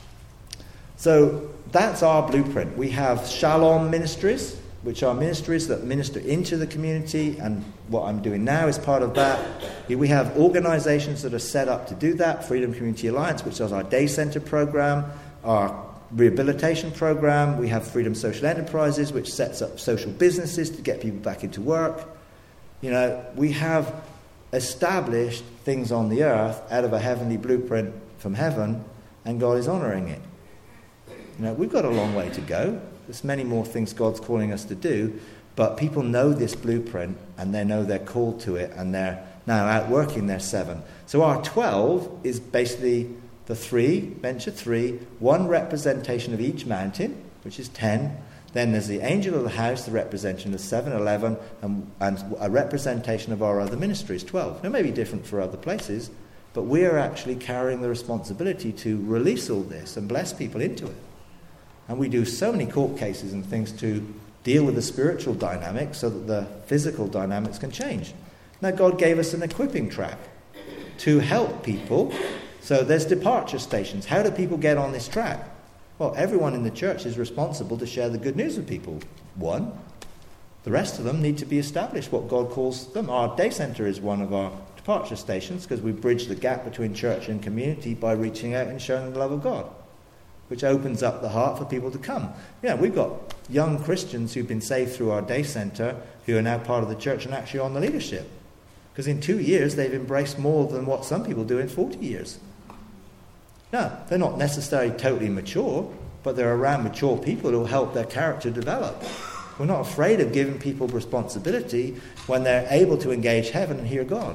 Speaker 1: So that's our blueprint. We have Shalom ministries, which are ministries that minister into the community, and what I'm doing now is part of that. We have organizations that are set up to do that. Freedom Community Alliance, which is our day center program, our rehabilitation program. We have Freedom Social Enterprises, which sets up social businesses to get people back into work. You know, we have established things on the earth out of a heavenly blueprint from heaven, and God is honoring it. You know, we've got a long way to go. There's many more things God's calling us to do, but people know this blueprint, and they know they're called to it, and they're now outworking their seven. So our twelve is basically the three, bench of three, one representation of each mountain, which is ten. Then there's the angel of the house, the representation of seven, eleven, and, and a representation of our other ministries, twelve. It may be different for other places, but we're actually carrying the responsibility to release all this and bless people into it. And we do so many court cases and things to deal with the spiritual dynamics so that the physical dynamics can change. Now, God gave us an equipping track to help people. So there's departure stations. How do people get on this track? Well, everyone in the church is responsible to share the good news with people. One. The rest of them need to be established, what God calls them. Our day center is one of our departure stations, because we bridge the gap between church and community by reaching out and showing the love of God, which opens up the heart for people to come. Yeah, we've got young Christians who've been saved through our day center who are now part of the church and actually on the leadership. Because in two years, they've embraced more than what some people do in forty years. Now, they're not necessarily totally mature, but they're around mature people who will help their character develop. We're not afraid of giving people responsibility when they're able to engage heaven and hear God.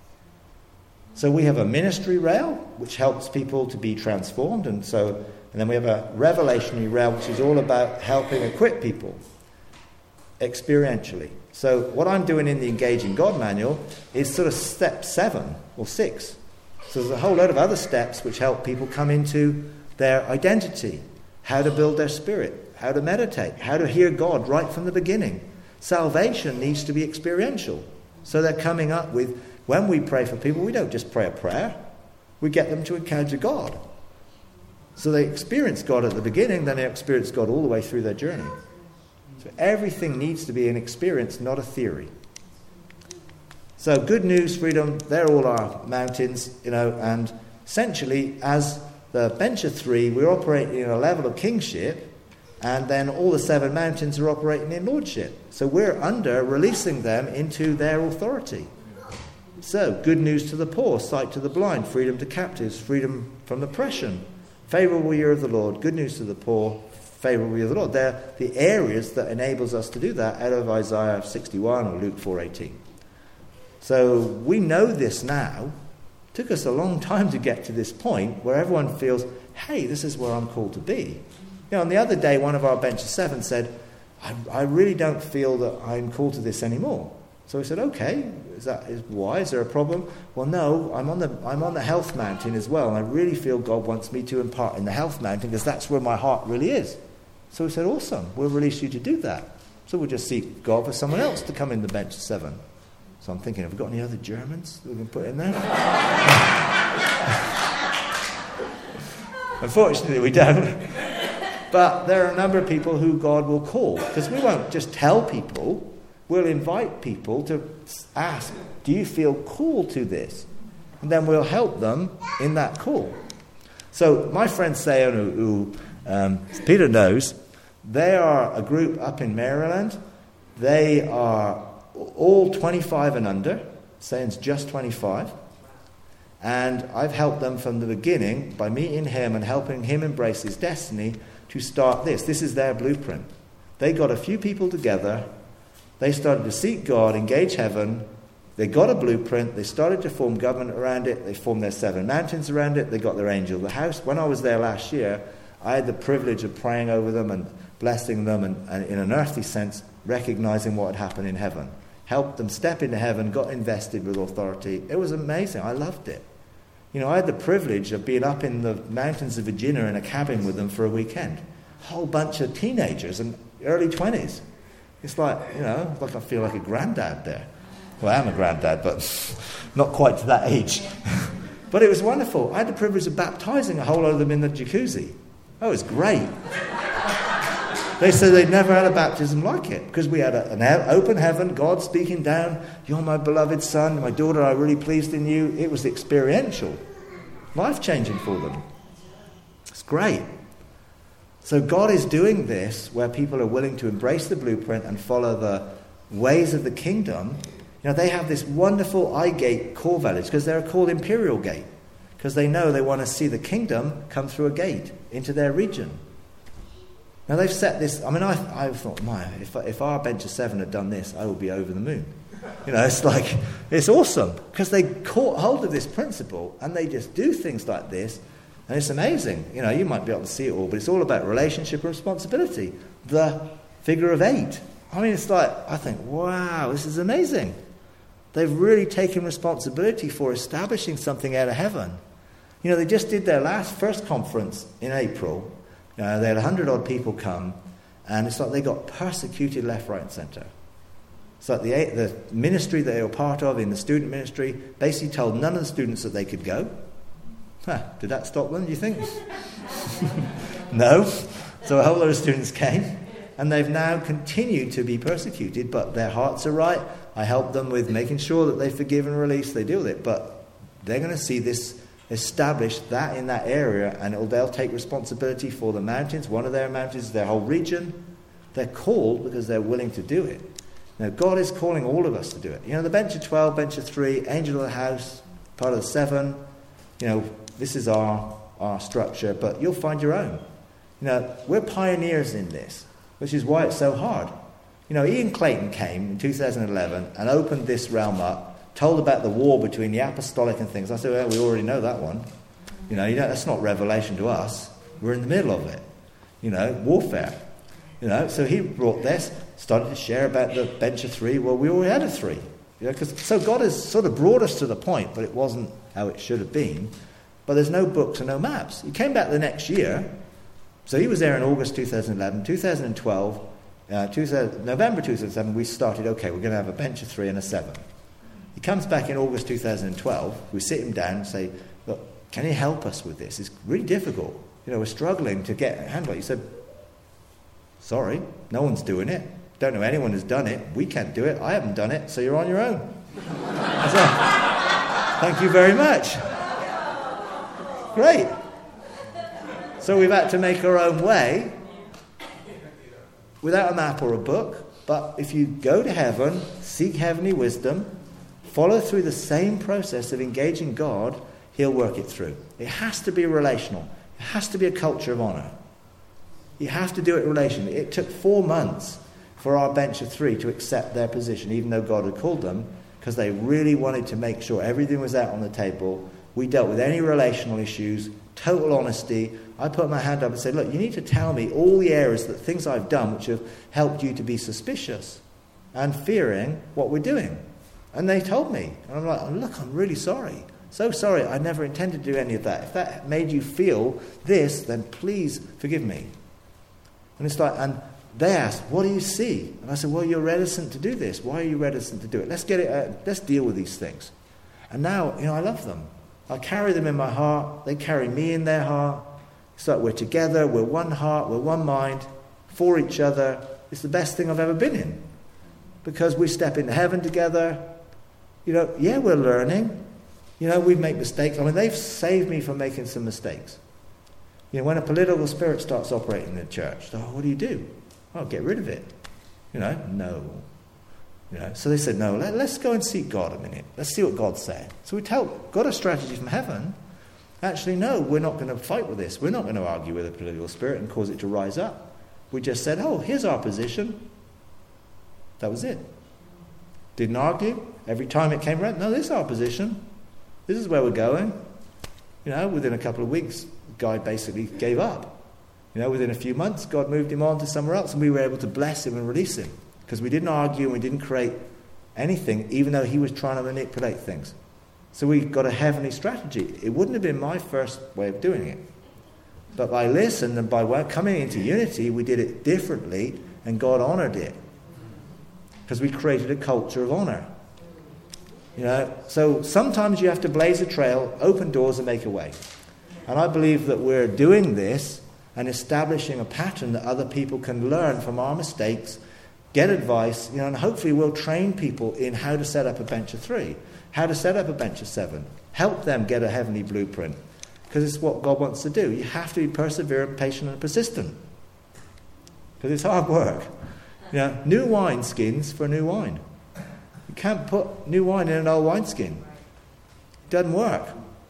Speaker 1: So we have a ministry rail, which helps people to be transformed, and so, and then we have a revelationary rail, which is all about helping equip people experientially. So what I'm doing in the Engaging God manual is sort of step seven or six. So there's a whole load of other steps which help people come into their identity, how to build their spirit, how to meditate, how to hear God right from the beginning. Salvation needs to be experiential. So they're coming up with, when we pray for people, we don't just pray a prayer. We get them to encounter God. So they experience God at the beginning, then they experience God all the way through their journey. So everything needs to be an experience, not a theory. So good news, freedom, they're all our mountains, you know, and essentially as the bench of three, we're operating in a level of kingship, and then all the seven mountains are operating in lordship. So we're under releasing them into their authority. So, good news to the poor, sight to the blind, freedom to captives, freedom from oppression, favourable year of the Lord, good news to the poor, favourable year of the Lord. They're the areas that enables us to do that out of Isaiah sixty-one or Luke four eighteen. So we know this now. It took us a long time to get to this point where everyone feels, hey, this is where I'm called to be. You know, on the other day, one of our bench of seven said, I, I really don't feel that I'm called to this anymore. So we said, okay, is that is why? Is there a problem? Well, no, I'm on the I'm on the health mountain as well, and I really feel God wants me to impart in the health mountain because that's where my heart really is. So we said, awesome, we'll release you to do that. So we'll just seek God for someone else to come in the bench of seven. So I'm thinking, have we got any other Germans that we can put in there? Unfortunately, we don't. But there are a number of people who God will call, because we won't just tell people. We'll invite people to ask, do you feel called to this? And then we'll help them in that call. So my friend Sayon, who, who um, Peter knows, they are a group up in Maryland. They are all twenty-five and under. Sayon's just twenty-five. And I've helped them from the beginning by meeting him and helping him embrace his destiny to start this. This is their blueprint. They got a few people together. They started to seek God, engage heaven. They got a blueprint. They started to form government around it. They formed their seven mountains around it. They got their angel of the house. When I was there last year, I had the privilege of praying over them and blessing them and, and in an earthly sense, recognizing what had happened in heaven. Helped them step into heaven, got invested with authority. It was amazing. I loved it. You know, I had the privilege of being up in the mountains of Virginia in a cabin with them for a weekend. A whole bunch of teenagers and early twenties. It's like, you know, like I feel like a granddad there. Well, I am a granddad, but not quite to that age. But it was wonderful. I had the privilege of baptizing a whole lot of them in the jacuzzi. Oh, it was great. They said they'd never had a baptism like it, because we had a, an open heaven, God speaking down, you're my beloved son, my daughter, I'm really pleased in you. It was experiential, life-changing for them. It's great. So God is doing this where people are willing to embrace the blueprint and follow the ways of the kingdom. You know, they have this wonderful I-Gate core values because they're called Imperial Gate, because they know they want to see the kingdom come through a gate into their region. Now they've set this, I mean, I, I thought, my, if, if our bench of seven had done this, I would be over the moon. You know, it's like, it's awesome, because they caught hold of this principle and they just do things like this. And it's amazing. You know, you might be able to see it all, but it's all about relationship and responsibility. The figure of eight. I mean, it's like, I think, wow, this is amazing. They've really taken responsibility for establishing something out of heaven. You know, they just did their last first conference in April. Uh, they had a hundred odd people come, and it's like they got persecuted left, right, and centre. It's like the, the ministry that they were part of in the student ministry basically told none of the students that they could go. Huh, did that stop them, do you think? No. So a whole lot of students came, and they've now continued to be persecuted, but their hearts are right. I help them with making sure that they forgive and release, they deal with it, but they're going to see this established, that in that area, and it'll, they'll take responsibility for the mountains. One of their mountains is their whole region. They're called because they're willing to do it. Now, God is calling all of us to do it. You know, the bench of twelve, bench of three, angel of the house, part of the seven, you know, this is our, our structure, but you'll find your own. You know, we're pioneers in this, which is why it's so hard. You know, Ian Clayton came in two thousand eleven and opened this realm up, told about the war between the apostolic and things. I said, well, we already know that one. You know, you know, that's not revelation to us. We're in the middle of it. You know, warfare. You know, so he brought this. started to share about the bench of three. Well, we already had a three. You know, 'cause, so God has sort of brought us to the point, but it wasn't how it should have been. But there's no books and no maps. He came back the next year. So he was there in August two thousand eleven. two thousand twelve, uh, two thousand, November two thousand seven, we started, okay, we're going to have a bench of three and a seven. He comes back in August two thousand twelve. We sit him down and say, look, can you help us with this? It's really difficult. You know, we're struggling to get a handle. He said, sorry, no one's doing it. Don't know anyone who's done it. We can't do it. I haven't done it, so you're on your own. I said, thank you very much. Great. So we've had to make our own way without a map or a book. But if you go to heaven, seek heavenly wisdom, follow through the same process of engaging God, he'll work it through. It has to be relational. It has to be a culture of honour. You have to do it relationally. It took four months for our bench of three to accept their position, even though God had called them, because they really wanted to make sure everything was out on the table. We dealt with any relational issues, total honesty. I put my hand up and said, look, you need to tell me all the areas, that things I've done which have helped you to be suspicious and fearing what we're doing. And they told me. And I'm like, look, I'm really sorry. So sorry, I never intended to do any of that. If that made you feel this, then please forgive me. And it's like, and they asked, what do you see? And I said, well, you're reticent to do this. Why are you reticent to do it? Let's get it, uh, let's deal with these things. And now, you know, I love them. I carry them in my heart. They carry me in their heart. It's like we're together, we're one heart, we're one mind, for each other. It's the best thing I've ever been in. Because we step into heaven together. You know, yeah, we're learning. You know, we make mistakes. I mean, they've saved me from making some mistakes. You know, when a political spirit starts operating in the church, oh, what do you do? Oh, get rid of it. You know, no. You know, so they said, no, let, let's go and seek God a minute. Let's see what God's saying. So we tell, got a strategy from heaven. Actually, no, we're not going to fight with this. We're not going to argue with a political spirit and cause it to rise up. We just said, oh, here's our position. That was it. Didn't argue. Every time it came around, no, this is our position. This is where we're going. You know, within a couple of weeks, the guy basically gave up. You know, within a few months, God moved him on to somewhere else, and we were able to bless him and release him. Because we didn't argue and we didn't create anything, even though he was trying to manipulate things. So we got a heavenly strategy. It wouldn't have been my first way of doing it. But by listening and by coming into unity, we did it differently, and God honoured it. Because we created a culture of honour. You know, so sometimes you have to blaze a trail, open doors and make a way. And I believe that we're doing this and establishing a pattern that other people can learn from our mistakes, get advice, you know, and hopefully we'll train people in how to set up a bench of three, how to set up a bench of seven, help them get a heavenly blueprint. Because it's what God wants to do. You have to be perseverant, patient and persistent. Because it's hard work. You know, new wine skins for new wine. You can't put new wine in an old wineskin. It doesn't work.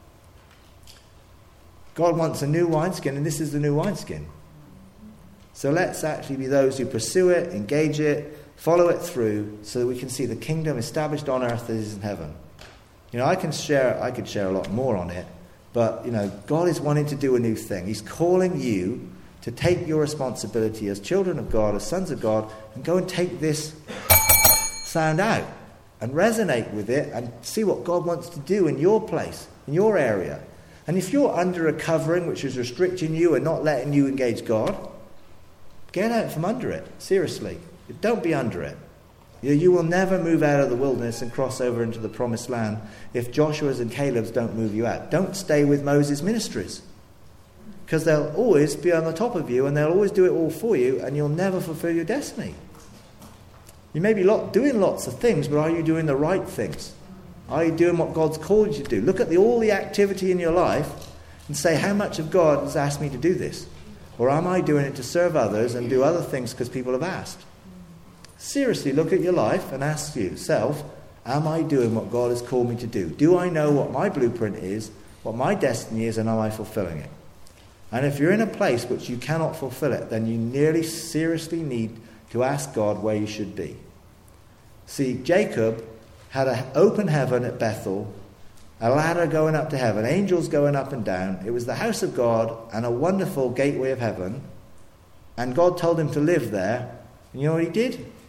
Speaker 1: God wants a new wineskin, and this is the new wineskin. So let's actually be those who pursue it, engage it, follow it through, so that we can see the kingdom established on earth as it is in heaven. You know, I can share, I could share a lot more on it, but, you know, God is wanting to do a new thing. He's calling you to take your responsibility as children of God, as sons of God, and go and take this sound out and resonate with it and see what God wants to do in your place, in your area. And if you're under a covering which is restricting you and not letting you engage God, get out from under it, seriously. Don't be under it. You, you will never move out of the wilderness and cross over into the promised land if Joshua's and Caleb's don't move you out. Don't stay with Moses' ministries. Because they'll always be on the top of you and they'll always do it all for you, and you'll never fulfill your destiny. You may be lot, doing lots of things, but are you doing the right things? Are you doing what God's called you to do? Look at the, all the activity in your life and say, how much of God has asked me to do this? Or am I doing it to serve others and do other things because people have asked? Seriously, look at your life and ask yourself, am I doing what God has called me to do? Do I know what my blueprint is, what my destiny is, and am I fulfilling it? And if you're in a place which you cannot fulfill it, then you nearly seriously need to ask God where you should be. See, Jacob had an open heaven at Bethel, a ladder going up to heaven, angels going up and down. It was the house of God and a wonderful gateway of heaven. And God told him to live there. And you know what he did?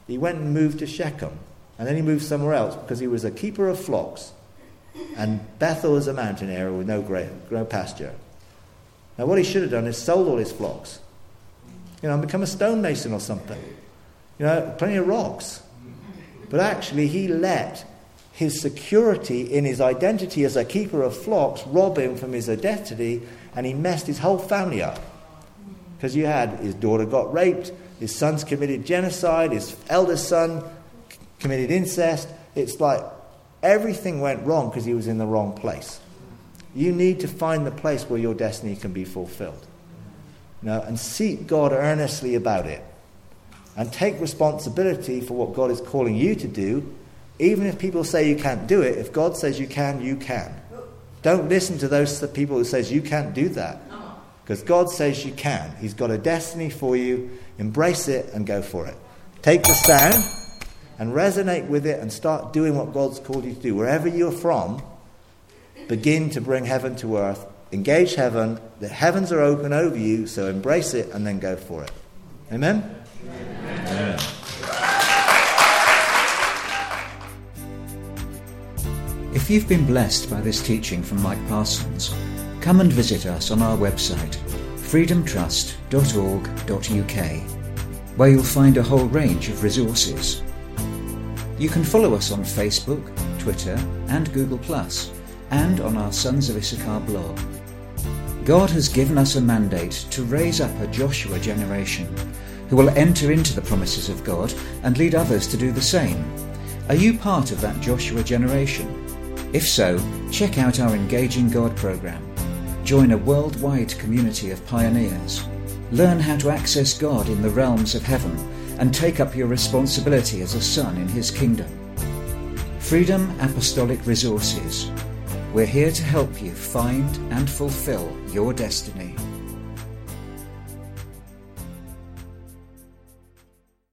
Speaker 1: he went and moved to Shechem. And then he moved somewhere else because he was a keeper of flocks. And Bethel was a mountain area with no, great, no pasture. Now what he should have done is sold all his flocks. You know, and become a stonemason or something. You know, plenty of rocks. But actually he let his security in his identity as a keeper of flocks rob him from his identity, and he messed his whole family up. Because you had his daughter got raped, his sons committed genocide, his eldest son committed incest. It's like everything went wrong because he was in the wrong place. You need to find the place where your destiny can be fulfilled. You know, and seek God earnestly about it. And take responsibility for what God is calling you to do. Even if people say you can't do it, if God says you can, you can. Don't listen to those people who says you can't do that. Because God says you can. He's got a destiny for you. Embrace it and go for it. Take the stand and resonate with it and start doing what God's called you to do. Wherever you're from, begin to bring heaven to earth. Engage heaven. The heavens are open over you, so embrace it and then go for it. Amen? Amen. Amen.
Speaker 2: If you've been blessed by this teaching from Mike Parsons, come and visit us on our website, freedom trust dot org dot U K, where you'll find a whole range of resources. You can follow us on Facebook, Twitter and Google plus, and on our Sons of Issachar blog. God has given us a mandate to raise up a Joshua generation who will enter into the promises of God and lead others to do the same. Are you part of that Joshua generation? If so, check out our Engaging God program. Join a worldwide community of pioneers. Learn how to access God in the realms of heaven and take up your responsibility as a son in his kingdom. Freedom Apostolic Resources. We're here to help you find and fulfill your destiny.